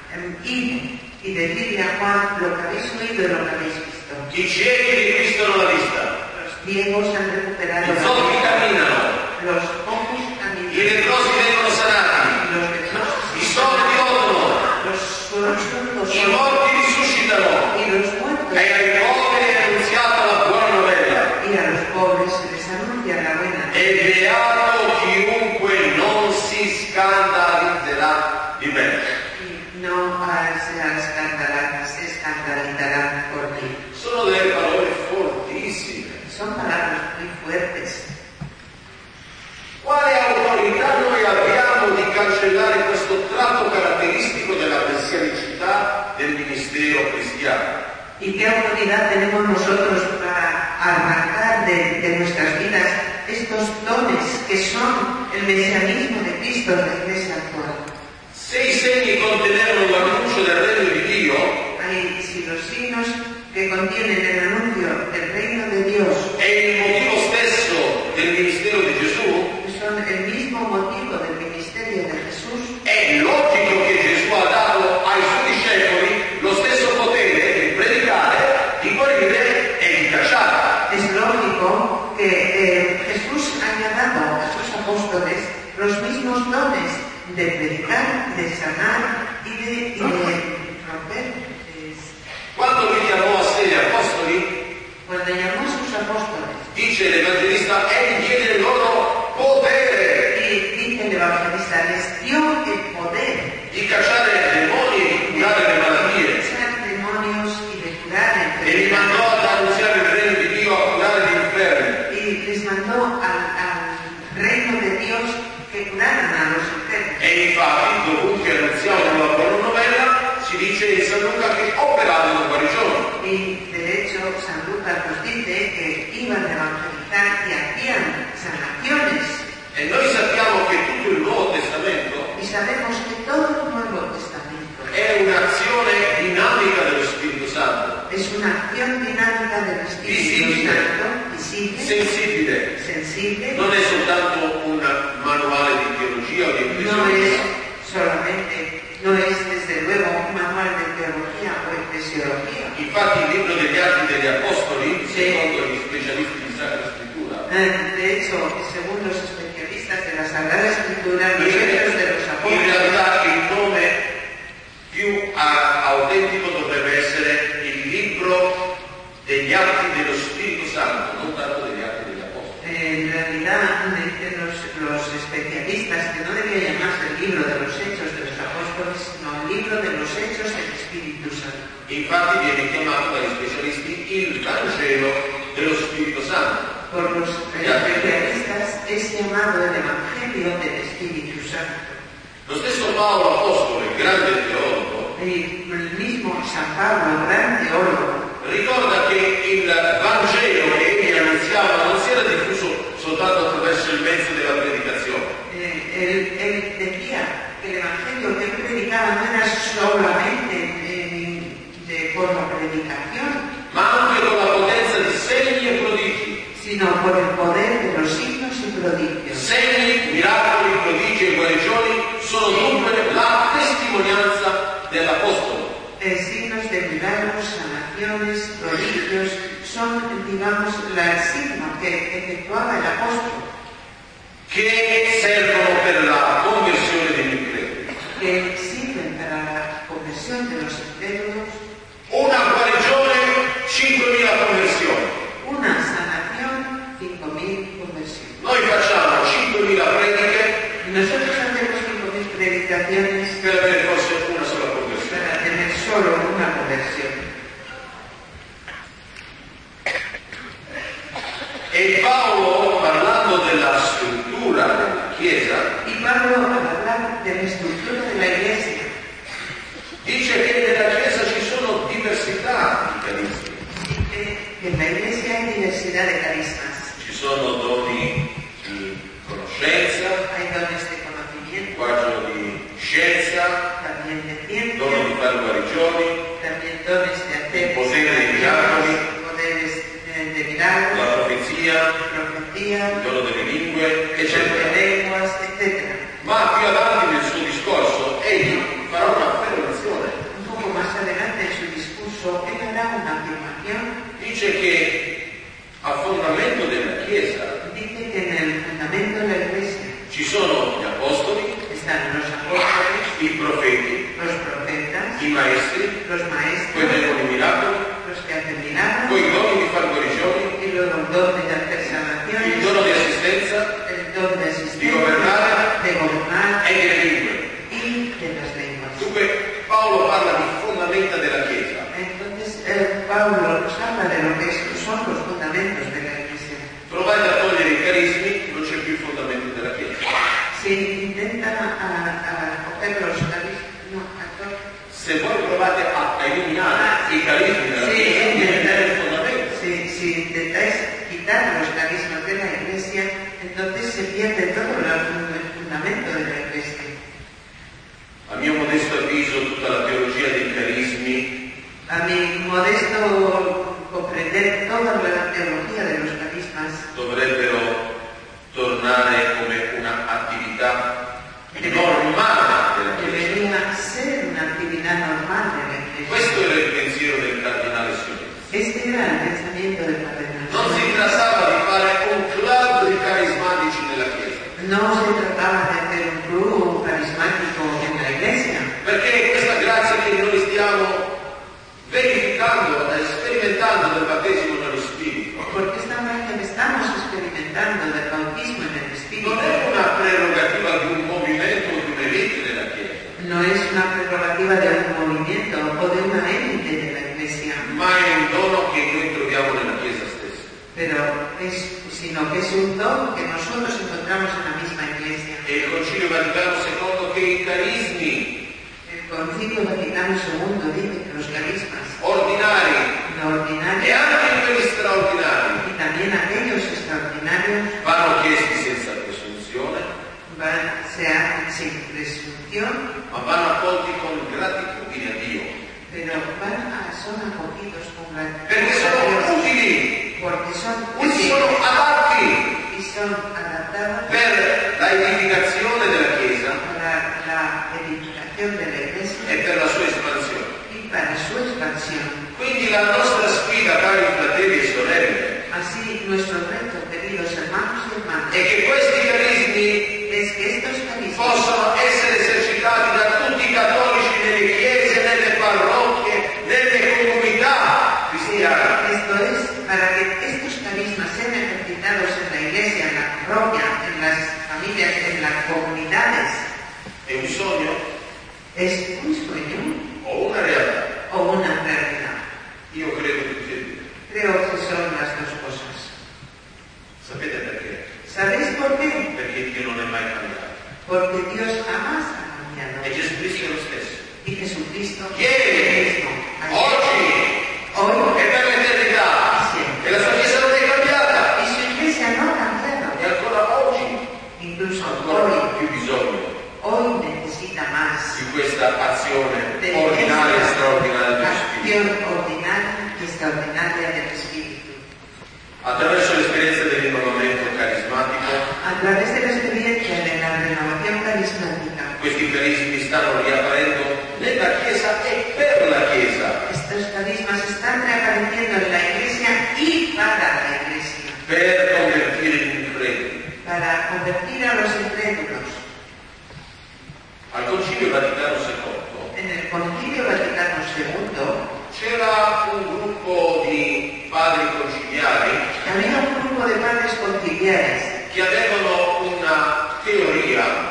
id y decidle a Juan lo que habéis oído y lo que habéis visto. I ciechi riacquistano la vista, Los ciegos han recuperado i zoppi camminano, los ojos i caminan, leprosi vengono sanati, los leprosos, i sordi odono, los sordos i morti risuscitano y los muertos, e ai poveri è annunziata la buona novella. y a los pobres se les anuncia la buena. E beato chiunque non si scandalizzerà di me. Y no se escandalizarán por mí. Sono delle parole fortissime. Son palabras muy fuertes. Quale autorità noi abbiamo di cancellare questo tratto caratteristico della messianicità del ministero cristiano? ¿Y qué autoridad tenemos nosotros para arrancar de nuestras vidas estos dones que son el mesianismo de Cristo en la Iglesia actual? Se i segni contenevano l'annuncio del regno di Dio, Si los signos que contienen el anuncio del reino de Dios è il motivo stesso del ministero di Gesù, que son el mismo motivo del ministerio de Jesús, è logico che Gesù ha dato ai suoi discepoli lo stesso potere di predicare, di guarire e di cacciare. es lógico que Jesús haya dado a sus apóstoles los mismos dones de predicar, de sanar y de romper. Quando li chiamò a sé gli apostoli, Cuando llamó a sus apóstoles, dice l'Evangelista, egli diede loro potere y dice el evangelista, les dio el poder di cacciare demoni e di curare le de malattie echar demonios y de curar e li mandò enfermedades. ad annunziare il regno di Dio, a curare gli infermi. Y les mandó al reino de Dios que curaran a los enfermos. E infatti, dovunque annunziavano la buona novella, si dice in San Luca che operavano guarigioni. Y de hecho, San Lucas nos dice que iban a evangelizar y hacían sanaciones. E noi sappiamo che tutto il Nuovo Testamento Y sabemos que todo el Nuevo Testamento è un'azione dinamica dello Spirito Santo, es una acción dinámica del Espíritu Visible. Santo, visible, sensibile. sensible. Non è soltanto un manuale di teologia o di No es ecclesiologia. solamente, no es desde luego un manual de teología o eclesiología. Infatti il libro degli Atti degli Apostoli, secondo gli specialisti di Sacra Scrittura, De hecho, según los especialistas de la Sagrada Escritura, los in hechos de los apóstoles, realtà il nome più autentico dovrebbe essere il libro degli Atti dello Spirito Santo, non tanto degli Atti degli Apostoli. en realidad dicen los especialistas que no debía llamarse el libro de los hechos de los apóstoles, sino el libro de los hechos del Espíritu Santo. Infatti viene chiamato dagli specialisti dello Spirito Santo. Por los especialistas es llamado el Evangelio del Espíritu Santo. Lo stesso Paolo Apostolo, il grande teologo, El mismo San Pablo, el gran teólogo, ricorda che il Vangelo che egli annunziava non si era diffuso soltanto attraverso il mezzo della predicazione. él decía que el Evangelio que él predicaba no era solamente por la predicación, Ma anche con la potenza di segni e prodigi. sino por el poder de los signos y prodigios. Segni, miracoli, prodigi e guarigioni sono dunque la testimonianza dell'Apostolo. Signos de milagros, sanaciones, prodigios, son, digamos, el signo que efectuaba el apóstol. Che servono per la conversione degli increduli. Que sirven para la conversión de los incrédulos. Una guarigione, 5.000 conversioni. Una sanación, 5.000 conversiones. Noi facciamo 5.000 prediche Nosotros hacemos 5.000 predicaciones per avere forse una sola conversione. para tener solo una conversión. E Paolo, parlando della struttura della Chiesa, Y Pablo, al hablar de la estructura de la Iglesia, dice che nella Chiesa ci sono diversità di carismi. dice que en la Iglesia hay diversidad de carismas. Ci sono doni di conoscenza, Hay dones de conocimiento, linguaggio di scienza, también de ciencia, dono di fare guarigioni, también dones de hacer poder de miracoli, poderes de la milagros, profezia, profecía, il dono delle lingue, don de eccetera. lenguas, etc. Ma più avanti nel suo discorso egli farà un'affermazione. Un poco más adelante en su discurso, él hará una afirmación. Dice che a fondamento della Chiesa Dice que en el fundamento de la Iglesia ci sono gli apostoli, están los apóstoles, i profeti, los profetas, i maestri, los poi maestros, vengono i miracoli, los que hacen milagros, poi i doni di fare guarigioni, y luego el don de hacer il sanaciones, dono di assistenza el don de Di asistencia, gobernar de gobernar e delle lingue. y de las lenguas. Dunque Paolo parla di fondamenta della Chiesa. Entonces, Pablo nos habla de lo que son los fundamentos de la Iglesia. Provate a togliere i carismi, non c'è più il fondamento della Chiesa. Si intenta a coger los carismas, no, Se voi provate a eliminare i carismi della Chiesa, diventare il fondamento. si intentáis quitar los carismas de la Iglesia, entonces se pierde todo el fundamento de la Iglesia. A mio modesto avviso, tutta la teologia dei carismi A mi modesto comprender toda la teología de los carismas dovrebbero tornare come un'attività normale della Chiesa. debería ser una actividad normal de la Iglesia. Questo era il pensiero del cardinale Sionista. Este era el pensamiento del cardenal. Non si trattava di fare un club di carismatici nella Chiesa, No se trataba de hacer un club carismático en la Iglesia, perché questa grazia che noi stiamo verificando e sperimentando del battesimo nello Spirito porque esta gracia que estamos experimentando del bautismo en el Espíritu non è una prerogativa di un movimento o di un'elite della Chiesa, no es una prerrogativa de un movimiento o de una élite de la Iglesia, ma è un dono che noi troviamo nella Chiesa stessa. sino que es un don que nosotros encontramos en la misma Iglesia. E il Concilio Vaticano II che i carismi El Concilio Vaticano II dice que los carismas ordinari lo e ordinario anche quelli straordinari y también aquellos extraordinarios vanno chiesti senza presunzione, se hacen sin presunción, ma vanno accolti con gratitudine a Dio, pero son acogidos con perché sono gratitud, utili porque son e sono útiles adatti y son adaptados per la edificazione della Chiesa para la edificación de la Iglesia e per la sua espansione. y para su expansión. Quindi la nostra sfida, cari fratelli e sorelle, Así, nuestro reto, queridos hermanos y hermanas, è che questi carismi es que estos carismas possono essere esercitati da tutti i cattolici nelle chiese, nelle parrocchie, nelle comunità cristiane. esto es para que estos carismas sean ejercitados en la Iglesia, en la parroquia, en las familias, en las comunidades. È un sogno ¿Es un sueño o una realtà? o una realidad? Io credo tutti e due. Creo que son las dos cosas. Sapete perché? ¿Sabéis por qué? Perché Dio non è mai cambiato. Porque Dios jamás ha cambiado. E Gesù Cristo è lo stesso. Y Jesucristo Ieri, mismo. oggi Hoy e per l'eternità. siempre. E la sua Chiesa non è cambiata. Y su iglesia no ha cambiado. E ancora oggi Incluso ancora hoy, più bisogno hoy necesita más di questa azione de ordinaria e esta straordinaria dello Spirito. acción ordinaria y extraordinaria del Espíritu. Attraverso l'esperienza del rinnovamento carismatico, A través de la experiencia de la renovación carismática, questi carismi stanno riapparendo nella Chiesa e per la Chiesa, estos carismas están reapareciendo en la iglesia y para la iglesia, per convertire gli increduli. para convertir a los incrédulos. Al Concilio Vaticano II En el Concilio Vaticano II c'era un gruppo di padri conciliari había un grupo de padres conciliares che avevano una teoria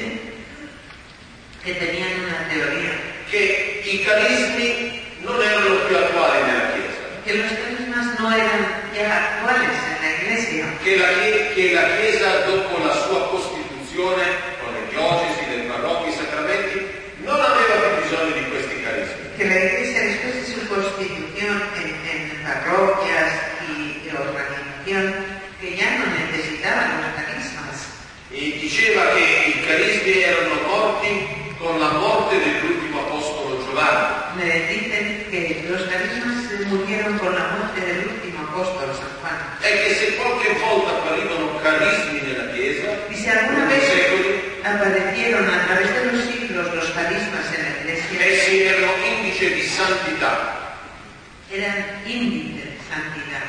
que tenían una teoría che i carismi non erano più attuali nella Chiesa, que los carismas no eran ya actuales en la iglesia, che la Chiesa dopo la sua costituzione con le diocesi, le parrocchie, i sacramenti non aveva più bisogno di questi carismi. que la iglesia después de su constitución en parroquias y organización, que ya no necesitaban los carismas. E diceva che i carismi erano morti con la morte dell'ultimo apostolo Giovanni. Me dicen que los carismas murieron con la muerte del último apóstol San Juan. E che se qualche volta apparivano carismi nella Chiesa, Y si alguna nei vez secoli, aparecieron a través de los siglos los carismas en la iglesia, essi erano indice di santità, eran índice de santidad.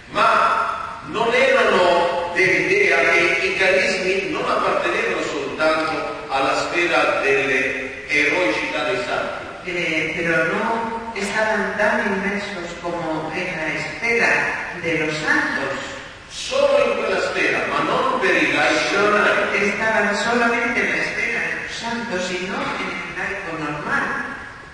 ma non erano dell'idea che i carismi non appartenevano soltanto alla sfera delle eroicità dei santi, Pero no estaban tan inmersos como en la esfera de los santos. solo in quella sfera, ma non per i laici ordinari. Estaban solamente en la esfera de los santos y no en el laico normal.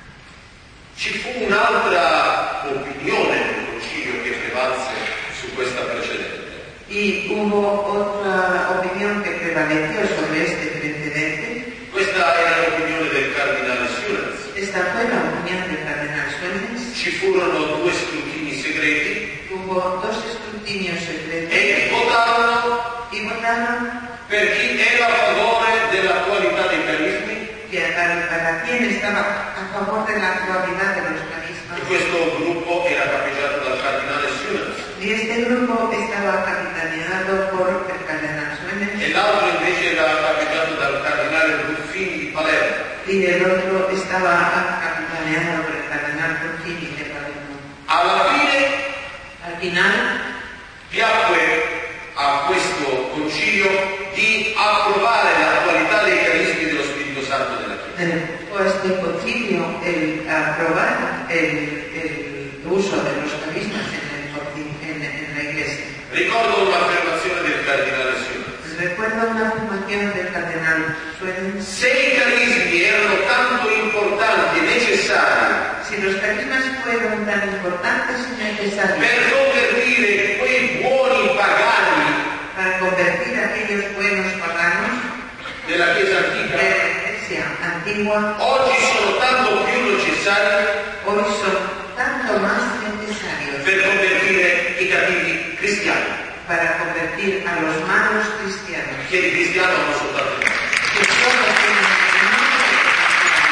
Ci fu un'altra opinione del Concilio che prevalse su questa precedente. Y hubo otra opinión que prevaleció sobre este precedente. Questa era l'opinione del cardinale Suarez. Esta fue la opinión del cardenal Suárez. Ci furono 2 scrutini segreti Hubo 2 escrutinios secretos e votarono y votaron per chi era a favore della qualità dei carismi, para quien estaba a favor de la actualidad de los carismas. e questo gruppo era capeggiato dal cardinale Suarez, Y este grupo estaba capitaneado por el cardenal Suárez e l'altro invece era capeggiato dal cardinale Ruffini di Palermo. y el otro estaba capitaneado por el cardenal Ruffini de Palermo. Alla fine Al final piacque a questo concilio di approvare la qualità dei carismi dello Spirito Santo della Chiesa. fue este concilio el aprobar el uso de los carismas en la iglesia. Ricordo un'affermazione del cardinale Suarez. Recuerdo una afirmación del cardenal Suárez. Se i carismi erano tanto importanti e necessari Si los carismas fueron tan importantes y necesarios per convertire quei buoni pagani para convertir a aquellos buenos paganos della Chiesa de antica, la iglesia antigua, oggi sono tanto più necessari hoy son tanto más necesarios per convertire i cattivi cristiani, para convertir a los malos cristianos, che di cristiano hanno soltanto uno. que solo tienen el nombre de cristiano.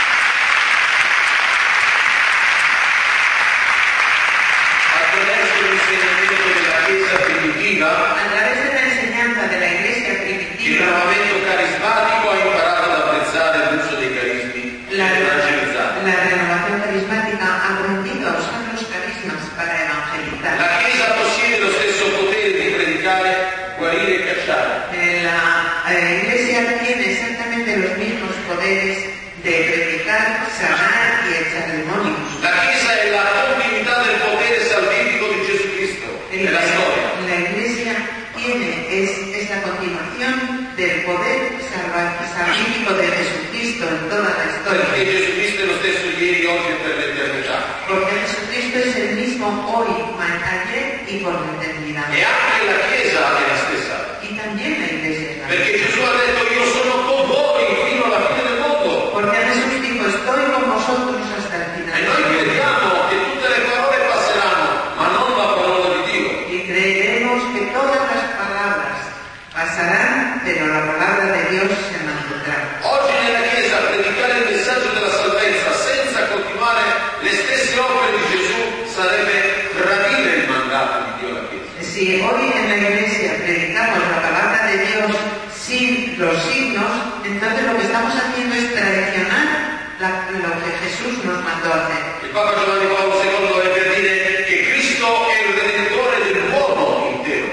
Attraverso l'insegnamento della Chiesa primitiva, A través de la enseñanza de la iglesia il primitiva, rinnovamento carismatico ha imparato ad apprezzare l'uso dei carismi la per evangelizzare. renovación carismática ha aprendido a usar los carismas para evangelizar. La Chiesa possiede lo stesso potere di predicare, guarire e cacciare. La iglesia tiene exactamente los mismos poderes de predicar, sanar y echar demonios. La Chiesa è la continuità del potere salvifico di Gesù Cristo nella storia. La iglesia es la continuación del poder hoy, ayer y por la eternidad. E anche la Chiesa è la stessa. Y también la iglesia es la Perché misma. Gesù ha detto io sono con voi fino alla fine del mondo. Porque Jesús dijo, estoy con vosotros hasta el E final. noi crediamo che tutte le parole passeranno, ma non la parola di Dio. Y creeremos que todas las palabras pasarán, pero la palabra de Dios se mantendrá. Oggi nella Chiesa predicare il messaggio della salvezza senza continuare le stesse opere di Gesù sarebbe tradire il mandato di Dio alla Chiesa. Si hoy en la iglesia predicamos la palabra de Dios sin los signos, entonces lo que estamos haciendo es traicionar lo que Jesús nos mandó a hacer. Il Papa Giovanni Paolo II ebbe a dire che Cristo è il redentore dell'uomo intero.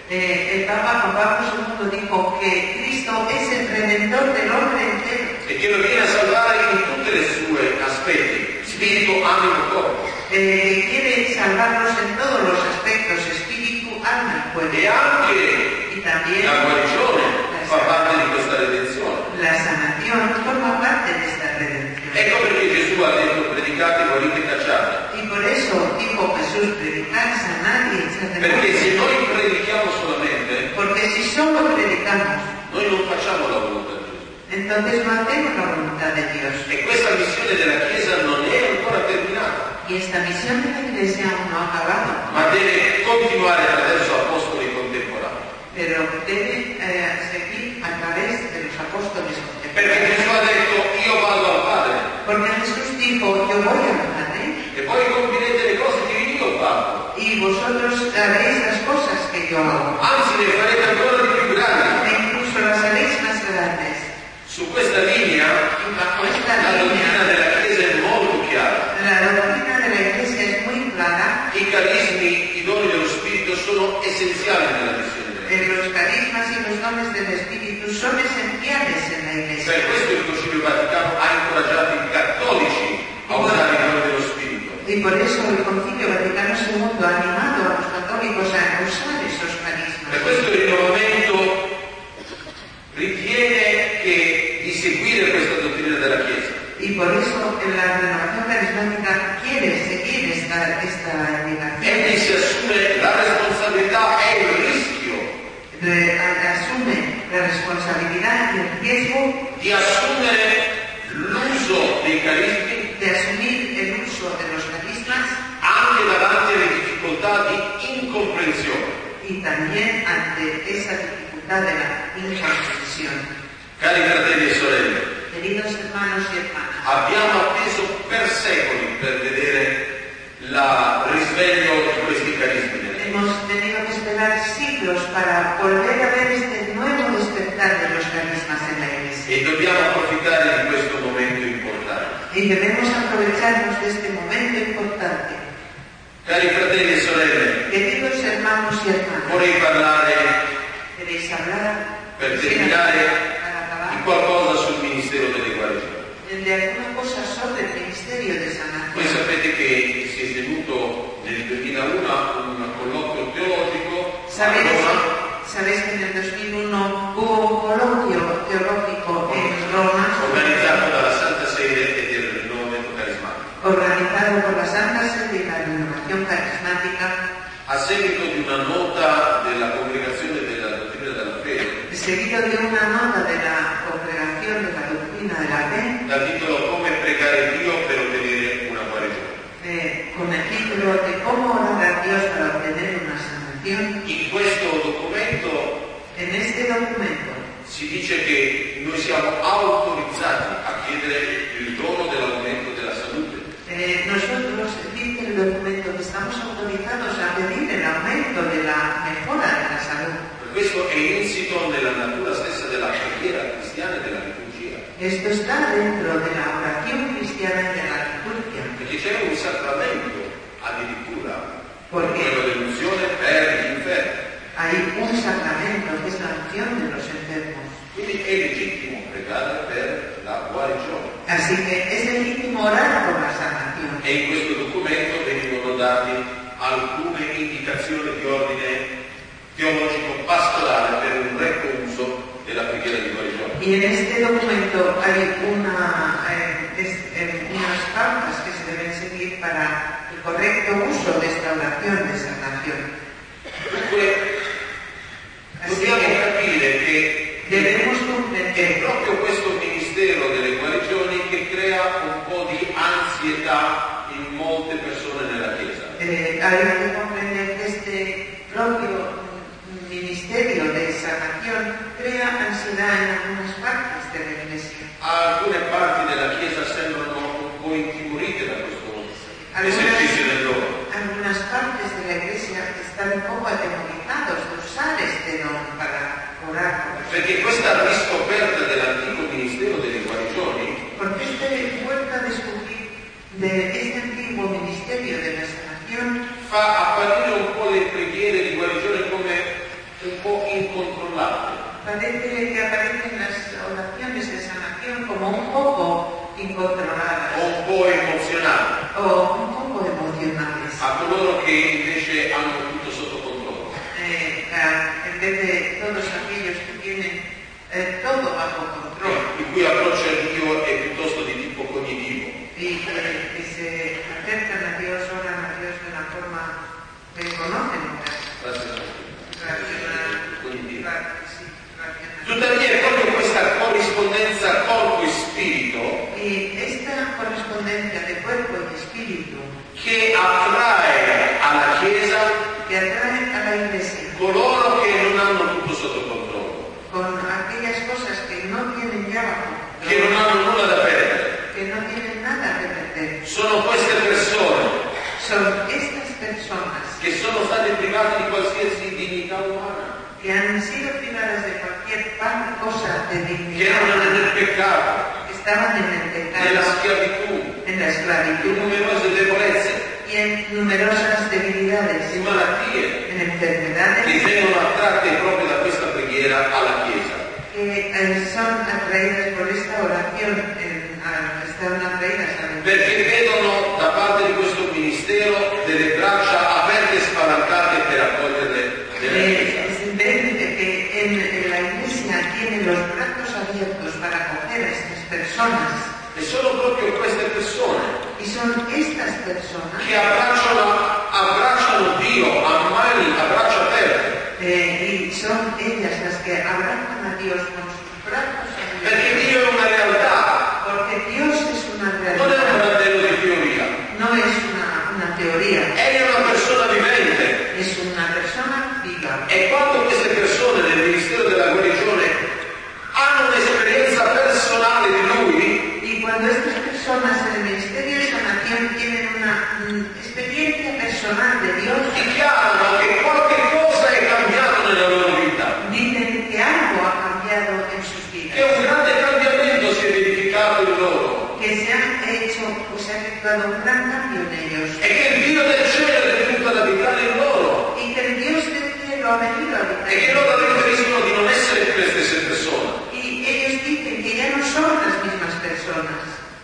El Papa Juan Pablo II dijo que Cristo es el redentor del hombre entero. E che lo viene a salvare in tutti i suoi aspetti, spirito, anima e corpo. Quiere salvarnos en todos los aspectos, espíritu, alma y cuerpo. E anche Y también la guarigione fa parte di questa redenzione. la sanación forma parte de esta redención. Ecco perché Gesù ha detto predicate, guarite, cacciate. Y por eso dijo Jesús, predicar, sanar y echar Perché demonios. se noi predichiamo solamente, Porque si solo predicamos, noi non facciamo la volontà di Gesù. entonces no hacemos la voluntad de Dios. E questa missione della Chiesa non è ancora terminata, Y esta misión de la iglesia aún no ha acabado, ma deve continuare attraverso apostoli contemporanei. pero debe seguir a través de los apóstoles Perché contemporáneos. Gesù ha detto io vado al Padre Porque Jesús dijo, yo voy al Padre e voi compirete le cose che io ho fatto, y vosotros haréis las cosas que yo hago. anzi ne farete ancora di più grandi. E incluso las haréis más grandes. Su questa linea Y bajo esta la dottrina línea, della Chiesa è molto chiara. la doctrina de la iglesia es muy clara. I carismi, i doni dello Spirito sono essenziali nella missione della Chiesa. Los carismas y los dones del Espíritu son esenciales en la iglesia. Per questo il Concilio Vaticano ha incoraggiato i cattolici a usare i doni dello Spirito. Y por eso el Concilio Vaticano II ha animado a los católicos a usar esos carismas. Per questo il rinnovamento ritiene che di seguire questa dottrina della Chiesa. Y por eso la renovación carismática quiere seguir esta indicación. E si assume la responsabilità e il rischio Asume la responsabilidad y el riesgo di assumere l'uso dei carismi de asumir el uso de los carismas anche davanti alle difficoltà di incomprensione. y también ante esa dificultad de la incomprensión. Cari fratelli e sorelle, Queridos hermanos y hermanas, abbiamo atteso per secoli per vedere il risveglio di questi carismi nella Chiesa. hemos tenido que esperar siglos para volver a ver este nuevo despertar de los carismas en la iglesia. E dobbiamo approfittare di questo momento importante. Y debemos aprovecharnos de este momento importante. Cari fratelli e sorelle, Queridos hermanos y hermanas, vorrei parlare ¿queréis hablar per terminare para acabar di qualcosa sul Ministero delle Guarigioni. de alguna cosa sobre el ministerio de Voi sanación? sapete che si è tenuto nel 2001 un colloquio teologico a Roma, ¿Sabéis que en el 2001 hubo un coloquio teológico en Roma organizzato dalla Santa Sede e del Rinnovamento Carismatico, organizado por la Santa Sede y la Renovación Carismática a seguito di una nota della Congregazione della Dottrina della Fede, seguido de una nota de la Congregación de la Doctrina de la Fe dal titolo Come pregare Dio per ottenere una guarigione. con el título de cómo orar a Dios para obtener una sanación. In questo documento En este documento si dice che noi siamo autorizzati a chiedere il dono dell'aumento della salute. nosotros dice el documento que estamos autorizados a pedir el aumento de la mejora de la salud. Questo è insito nella natura stessa della preghiera cristiana e della liturgia, Esto está dentro de la oración cristiana y de la liturgia, perché c'è un sacramento addirittura, porque quello dell'unzione per gli infermi. hay un sacramento que es la unción de los enfermos. Quindi è legittimo pregare per la guarigione. Así que es legítimo orar por la sanación. E in questo documento venivano dati alcune indicazioni di ordine teologico pastorale per un retto uso della preghiera di guarigione. Y en este documento hay unas pautas que se deben seguir para el correcto uso de esta oración de sanación. Dobbiamo capire che debemos è comprender proprio questo ministero delle guarigioni che crea un po' di ansietà in molte persone nella Chiesa. hay que comprender que este propio ministerio de sanación crea ansiedad en algunas partes de la Iglesia. Alcune parti della Chiesa sembrano un po' intimorite da questo esercizio del dono. Algunas partes de la Iglesia están un poco atemorizados de usar este don para orar por los Perché questa riscoperta dell'antico ministero delle guarigioni porque vuelta a descubrir de este antiguo ministerio de la sanación fa apparire un po' le preghiere di guarigione come un po' incontrollate. parece que aparecen las oraciones de sanación como un poco incontroladas O un po' emozionali o un poco emocionales. a coloro che invece hanno tutto sotto controllo. En vez de todos aquellos que tienen todo bajo control Il cui approccio a Dio è piuttosto di tipo cognitivo. y que se acercan a Dios, oran a Dios de una forma que conocen racional. Tuttavia è proprio questa corrispondenza corpo e spirito Y esta correspondencia de cuerpo y espíritu che attrae alla Chiesa que atrae a la Iglesia coloro che non hanno tutto sotto controllo, con aquellas cosas que no tienen ya bajo, che non hanno nulla da perdere. que no tienen nada que perder. Sono queste persone Son estas personas che sono state private di qualsiasi dignità umana, que han sido privadas de cualquier cosa de che dignidad, erano nel peccato, que estaban en el nella pecado, schiavitù, en la in esclavitud numerose debolezze, y en numerosas debilidades, in malattie, en che enfermedades vengono attratte proprio da questa preghiera alla Chiesa. que son atraídas por esta oración, están atraídas a la Perché vedono da parte di questo ministero delle braccia aperte e spalancate per accoglierle nella Chiesa. Ven que en la Iglesia tienen los brazos abiertos para acoger a estas personas. E sono proprio queste persone Y son estas personas che abbracciano Dio a braccia aperte. y son ellas las que abrazan a Dios con sus brazos Perché abiertos. Dio è una realtà, Porque Dios es una non è un realidad, modello di teoria. no es una teoría, Egli è una persona vivente. es una persona viva. E quando queste persone nel ministero della guarigione hanno un'esperienza personale di Lui, Y cuando estas personas en el Ministerio de Sanación tienen una experiencia personal de Dios, dichiarano che qualche cosa è cambiato nella loro vita, dicen que algo ha cambiado en sus che vidas, un grande cambiamento si è verificato in loro que se ha efectuado un gran cambio en ellos e che il Dio del cielo è venuto ad abitare in loro y que el Dios del cielo ha venido a e che habitar. loro riferiscono di non essere più le stesse persone. Y ellos dicen que ya no son las mismas personas.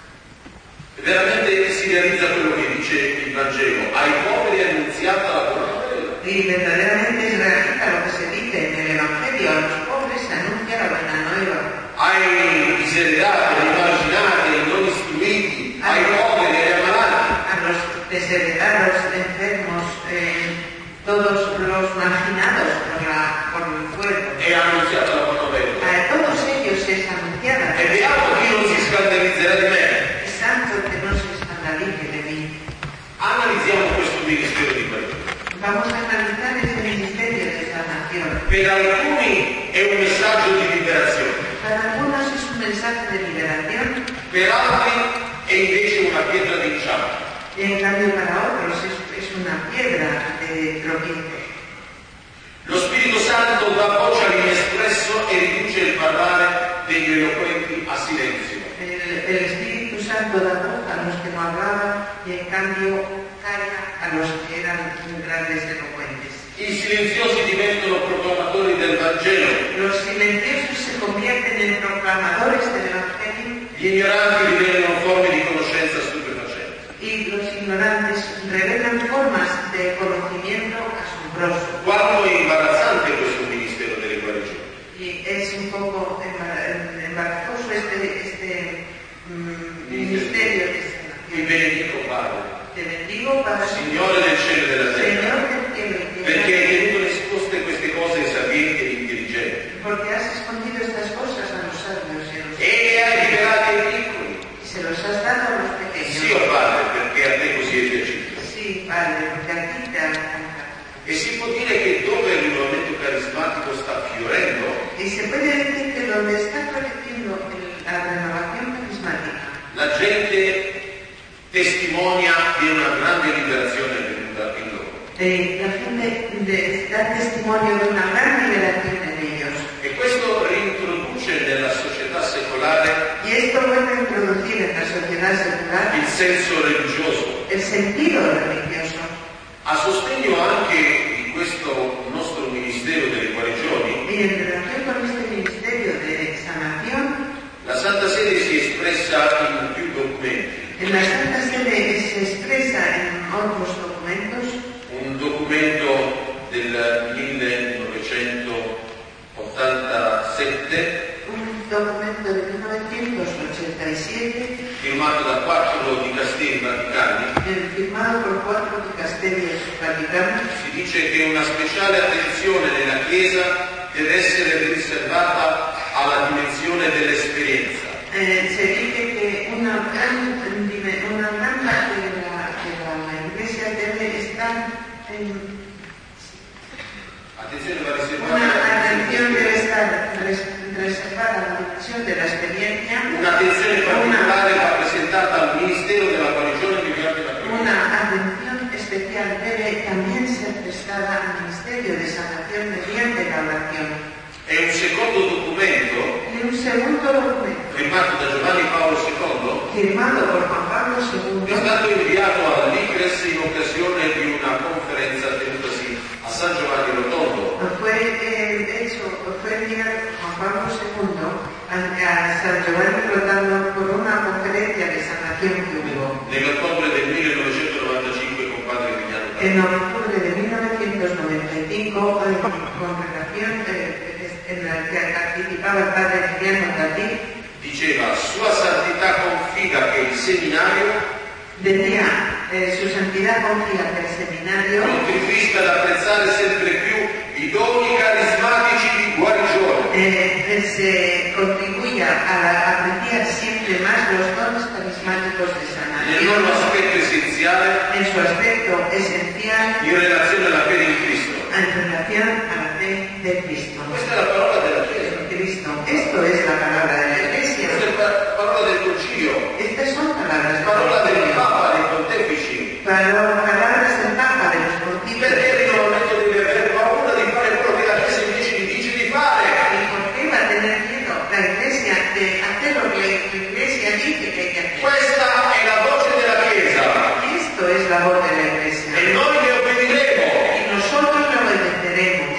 E veramente si realizza quello che dice il Vangelo: ai poveri è annunziata la buona novella. Y verdaderamente se realiza lo que se dice en el Evangelio: a los pobres se anuncia la buena nueva. Ai diseredati, ai marginati, ai non istruiti, ai poveri, ai ammalati. A los desheredados, enfermos, todos los marginados por el fuego. È annunziata la buona novella. A todos ellos es anunciada. E beato chi non si scandalizzerà di me. Es santo que no se escandalice de mí. Analizziamo questo ministero di guarigione. Vamos a analizar ese ministerio de sanación. Per alcuni è un messaggio di liberazione, Para algunos es un mensaje de liberación per altri è invece una pietra d'inciampo. y en cambio para otros es una piedra de tropiezo. Lo Spirito Santo dà voce all'inespresso e riduce il parlare degli eloquenti a silenzio. El Espíritu Santo da voz a los que no hablaban y en cambio calla a los que eran grandes elocuentes. I silenziosi diventano proclamatori del Vangelo, Los silenciosos se convierten en proclamadores del Evangelio gli ignoranti rivelano forme di conoscenza stupefacenti. y los ignorantes revelan formas de conocimiento asombroso. Quanto è imbarazzante questo ministero delle guarigioni. Y es un poco embarazoso este ministerio de Vi sanación. benedico Padre, Te bendigo, digo para Signore del cielo e della terra, Señor del cielo y tierra, perché hai tenuto nascoste queste cose ai sapienti e intelligenti porque has escondido estas cosas a los sabios y a los e le hai rivelate ai piccoli. y se los has dado a los pequeños. Sì, o Padre, perché a te così è piaciuto. Sí, Padre, porque a ti te ha encantado. E si può dire che dove il rinnovamento carismatico sta fiorendo, Y se puede decir que donde está floreciendo la renovación carismática, la gente testimonia di una grande liberazione avvenuta in loro. la gente da testimonio de una gran liberación en ellos. E questo reintroduce nella società secolare Y esto vuelve a introducir en la sociedad secular il senso religioso, el sentido religioso. a sostegno anche di questo nostro ministero delle guarigioni. Y en relación con este ministerio de sanación, La Santa Sede si è espressa in più documenti. en la Santa Sede se expresa en otros documentos, Un documento del 1987 un documento de 1987, firmato da 4 dicasteri vaticani. firmado por 4 dicasterios vaticanos. Si dice che una speciale attenzione nella Chiesa deve essere riservata alla dimensione dell'esperienza. Se dice que una gran parte de la Iglesia debe estar en Attenzione va riservata una alla atención dimensione. debe estar reservada a la dimensión de la experiencia, Un'attenzione particolare va presentata al Ministero della guarigione mediante la preghiera. una atención especial debe también ser prestada al Ministerio de Sanación mediante la oración. È un secondo documento Y un segundo documento, firmato da Giovanni Paolo II, firmado por Juan Pablo II, è stato inviato all'Icres in occasione di una conferenza tenutasi a San Giovanni Rotondo fue enviado Juan Pablo II a San Giovanni Rotondo por una conferencia de sanación que hubo nell'ottobre del 1995 con padre Emiliano Tatti. en octubre de 1995 con relación en la que participaba el padre Emiliano Tatti. Diceva, Sua Santità confida che il seminario Decía, su santidad confía que el seminario contribuisca ad apprezzare sempre più i doni carismatici di guarigione se contribuya a apreciar siempre más los dones carismáticos de nel loro sanación aspetto essenziale en su aspecto esencial in relazione alla fede in Cristo. en relación a la fe de Cristo. Questa è la parola della Chiesa, Cristo. Esto es la palabra de la Iglesia. questa è la parola del Concilio, Estas son palabras parola del del Papa, dei pontefici. palabras del Papa, de los Perché pontífices. il rinnovamento deve avere paura di fare quello che la Chiesa invece gli dice di fare? ¿Y por qué va a tener miedo la Iglesia de hacer lo que la Iglesia dice que hay que hacer? Questa è la voce della Chiesa Esto es la voz de la Iglesia. e noi le obbediremo. Y nosotros lo obedeceremos.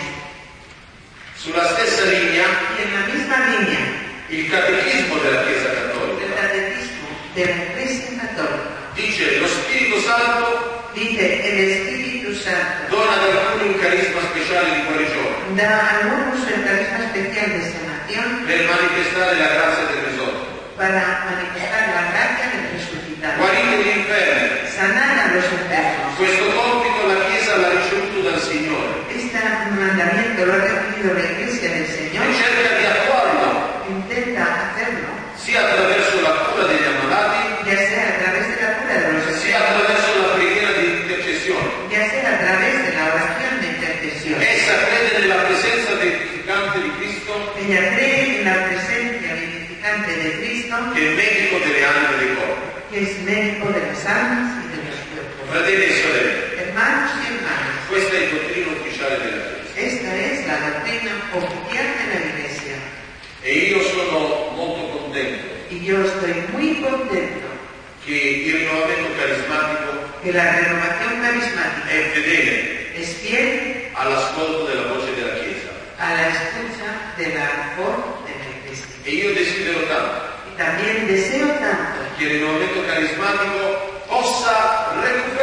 Sulla stessa linea, Y en la misma línea il catechismo della Chiesa Cattolica del catecismo de la Iglesia Católica dice lo Spirito Santo dice el Espíritu Santo dona ad alcuni un carisma speciale di guarigione da a algunos el carisma especial de sanación per manifestare la grazia del risorto. para manifestar la gracia del resucitado, Guarite gli infermi. sanar a los enfermos. Questo compito la Chiesa l'ha ricevuto dal Signore Este mandamiento lo ha recibido la Iglesia del Señor, e cerca di attuarlo intenta hacerlo, sia attraverso la cura degli ammalati ya sea a través de la cura de los sia enfermos, attraverso la preghiera di intercessione. ya sea a través de la oración de intercesión. Essa crede nella presenza vivificante di Cristo Ella cree en la presencia vivificante de Cristo, che è medico delle anime e dei corpi. que es médico de las almas y de los cuerpos. Fratelli e sorelle, Hermanos y hermanas, questa è il dottrina ufficiale della Chiesa. esta es la doctrina oficial de la Iglesia. E io sono molto contento Y yo estoy muy contento che il rinnovamento carismatico que la renovación carismática è fedele es fiel all'ascolto della voce della Chiesa. a la escucha de la voz de la Iglesia. E io desidero tanto Y también deseo tanto che il rinnovamento carismatico possa recuperare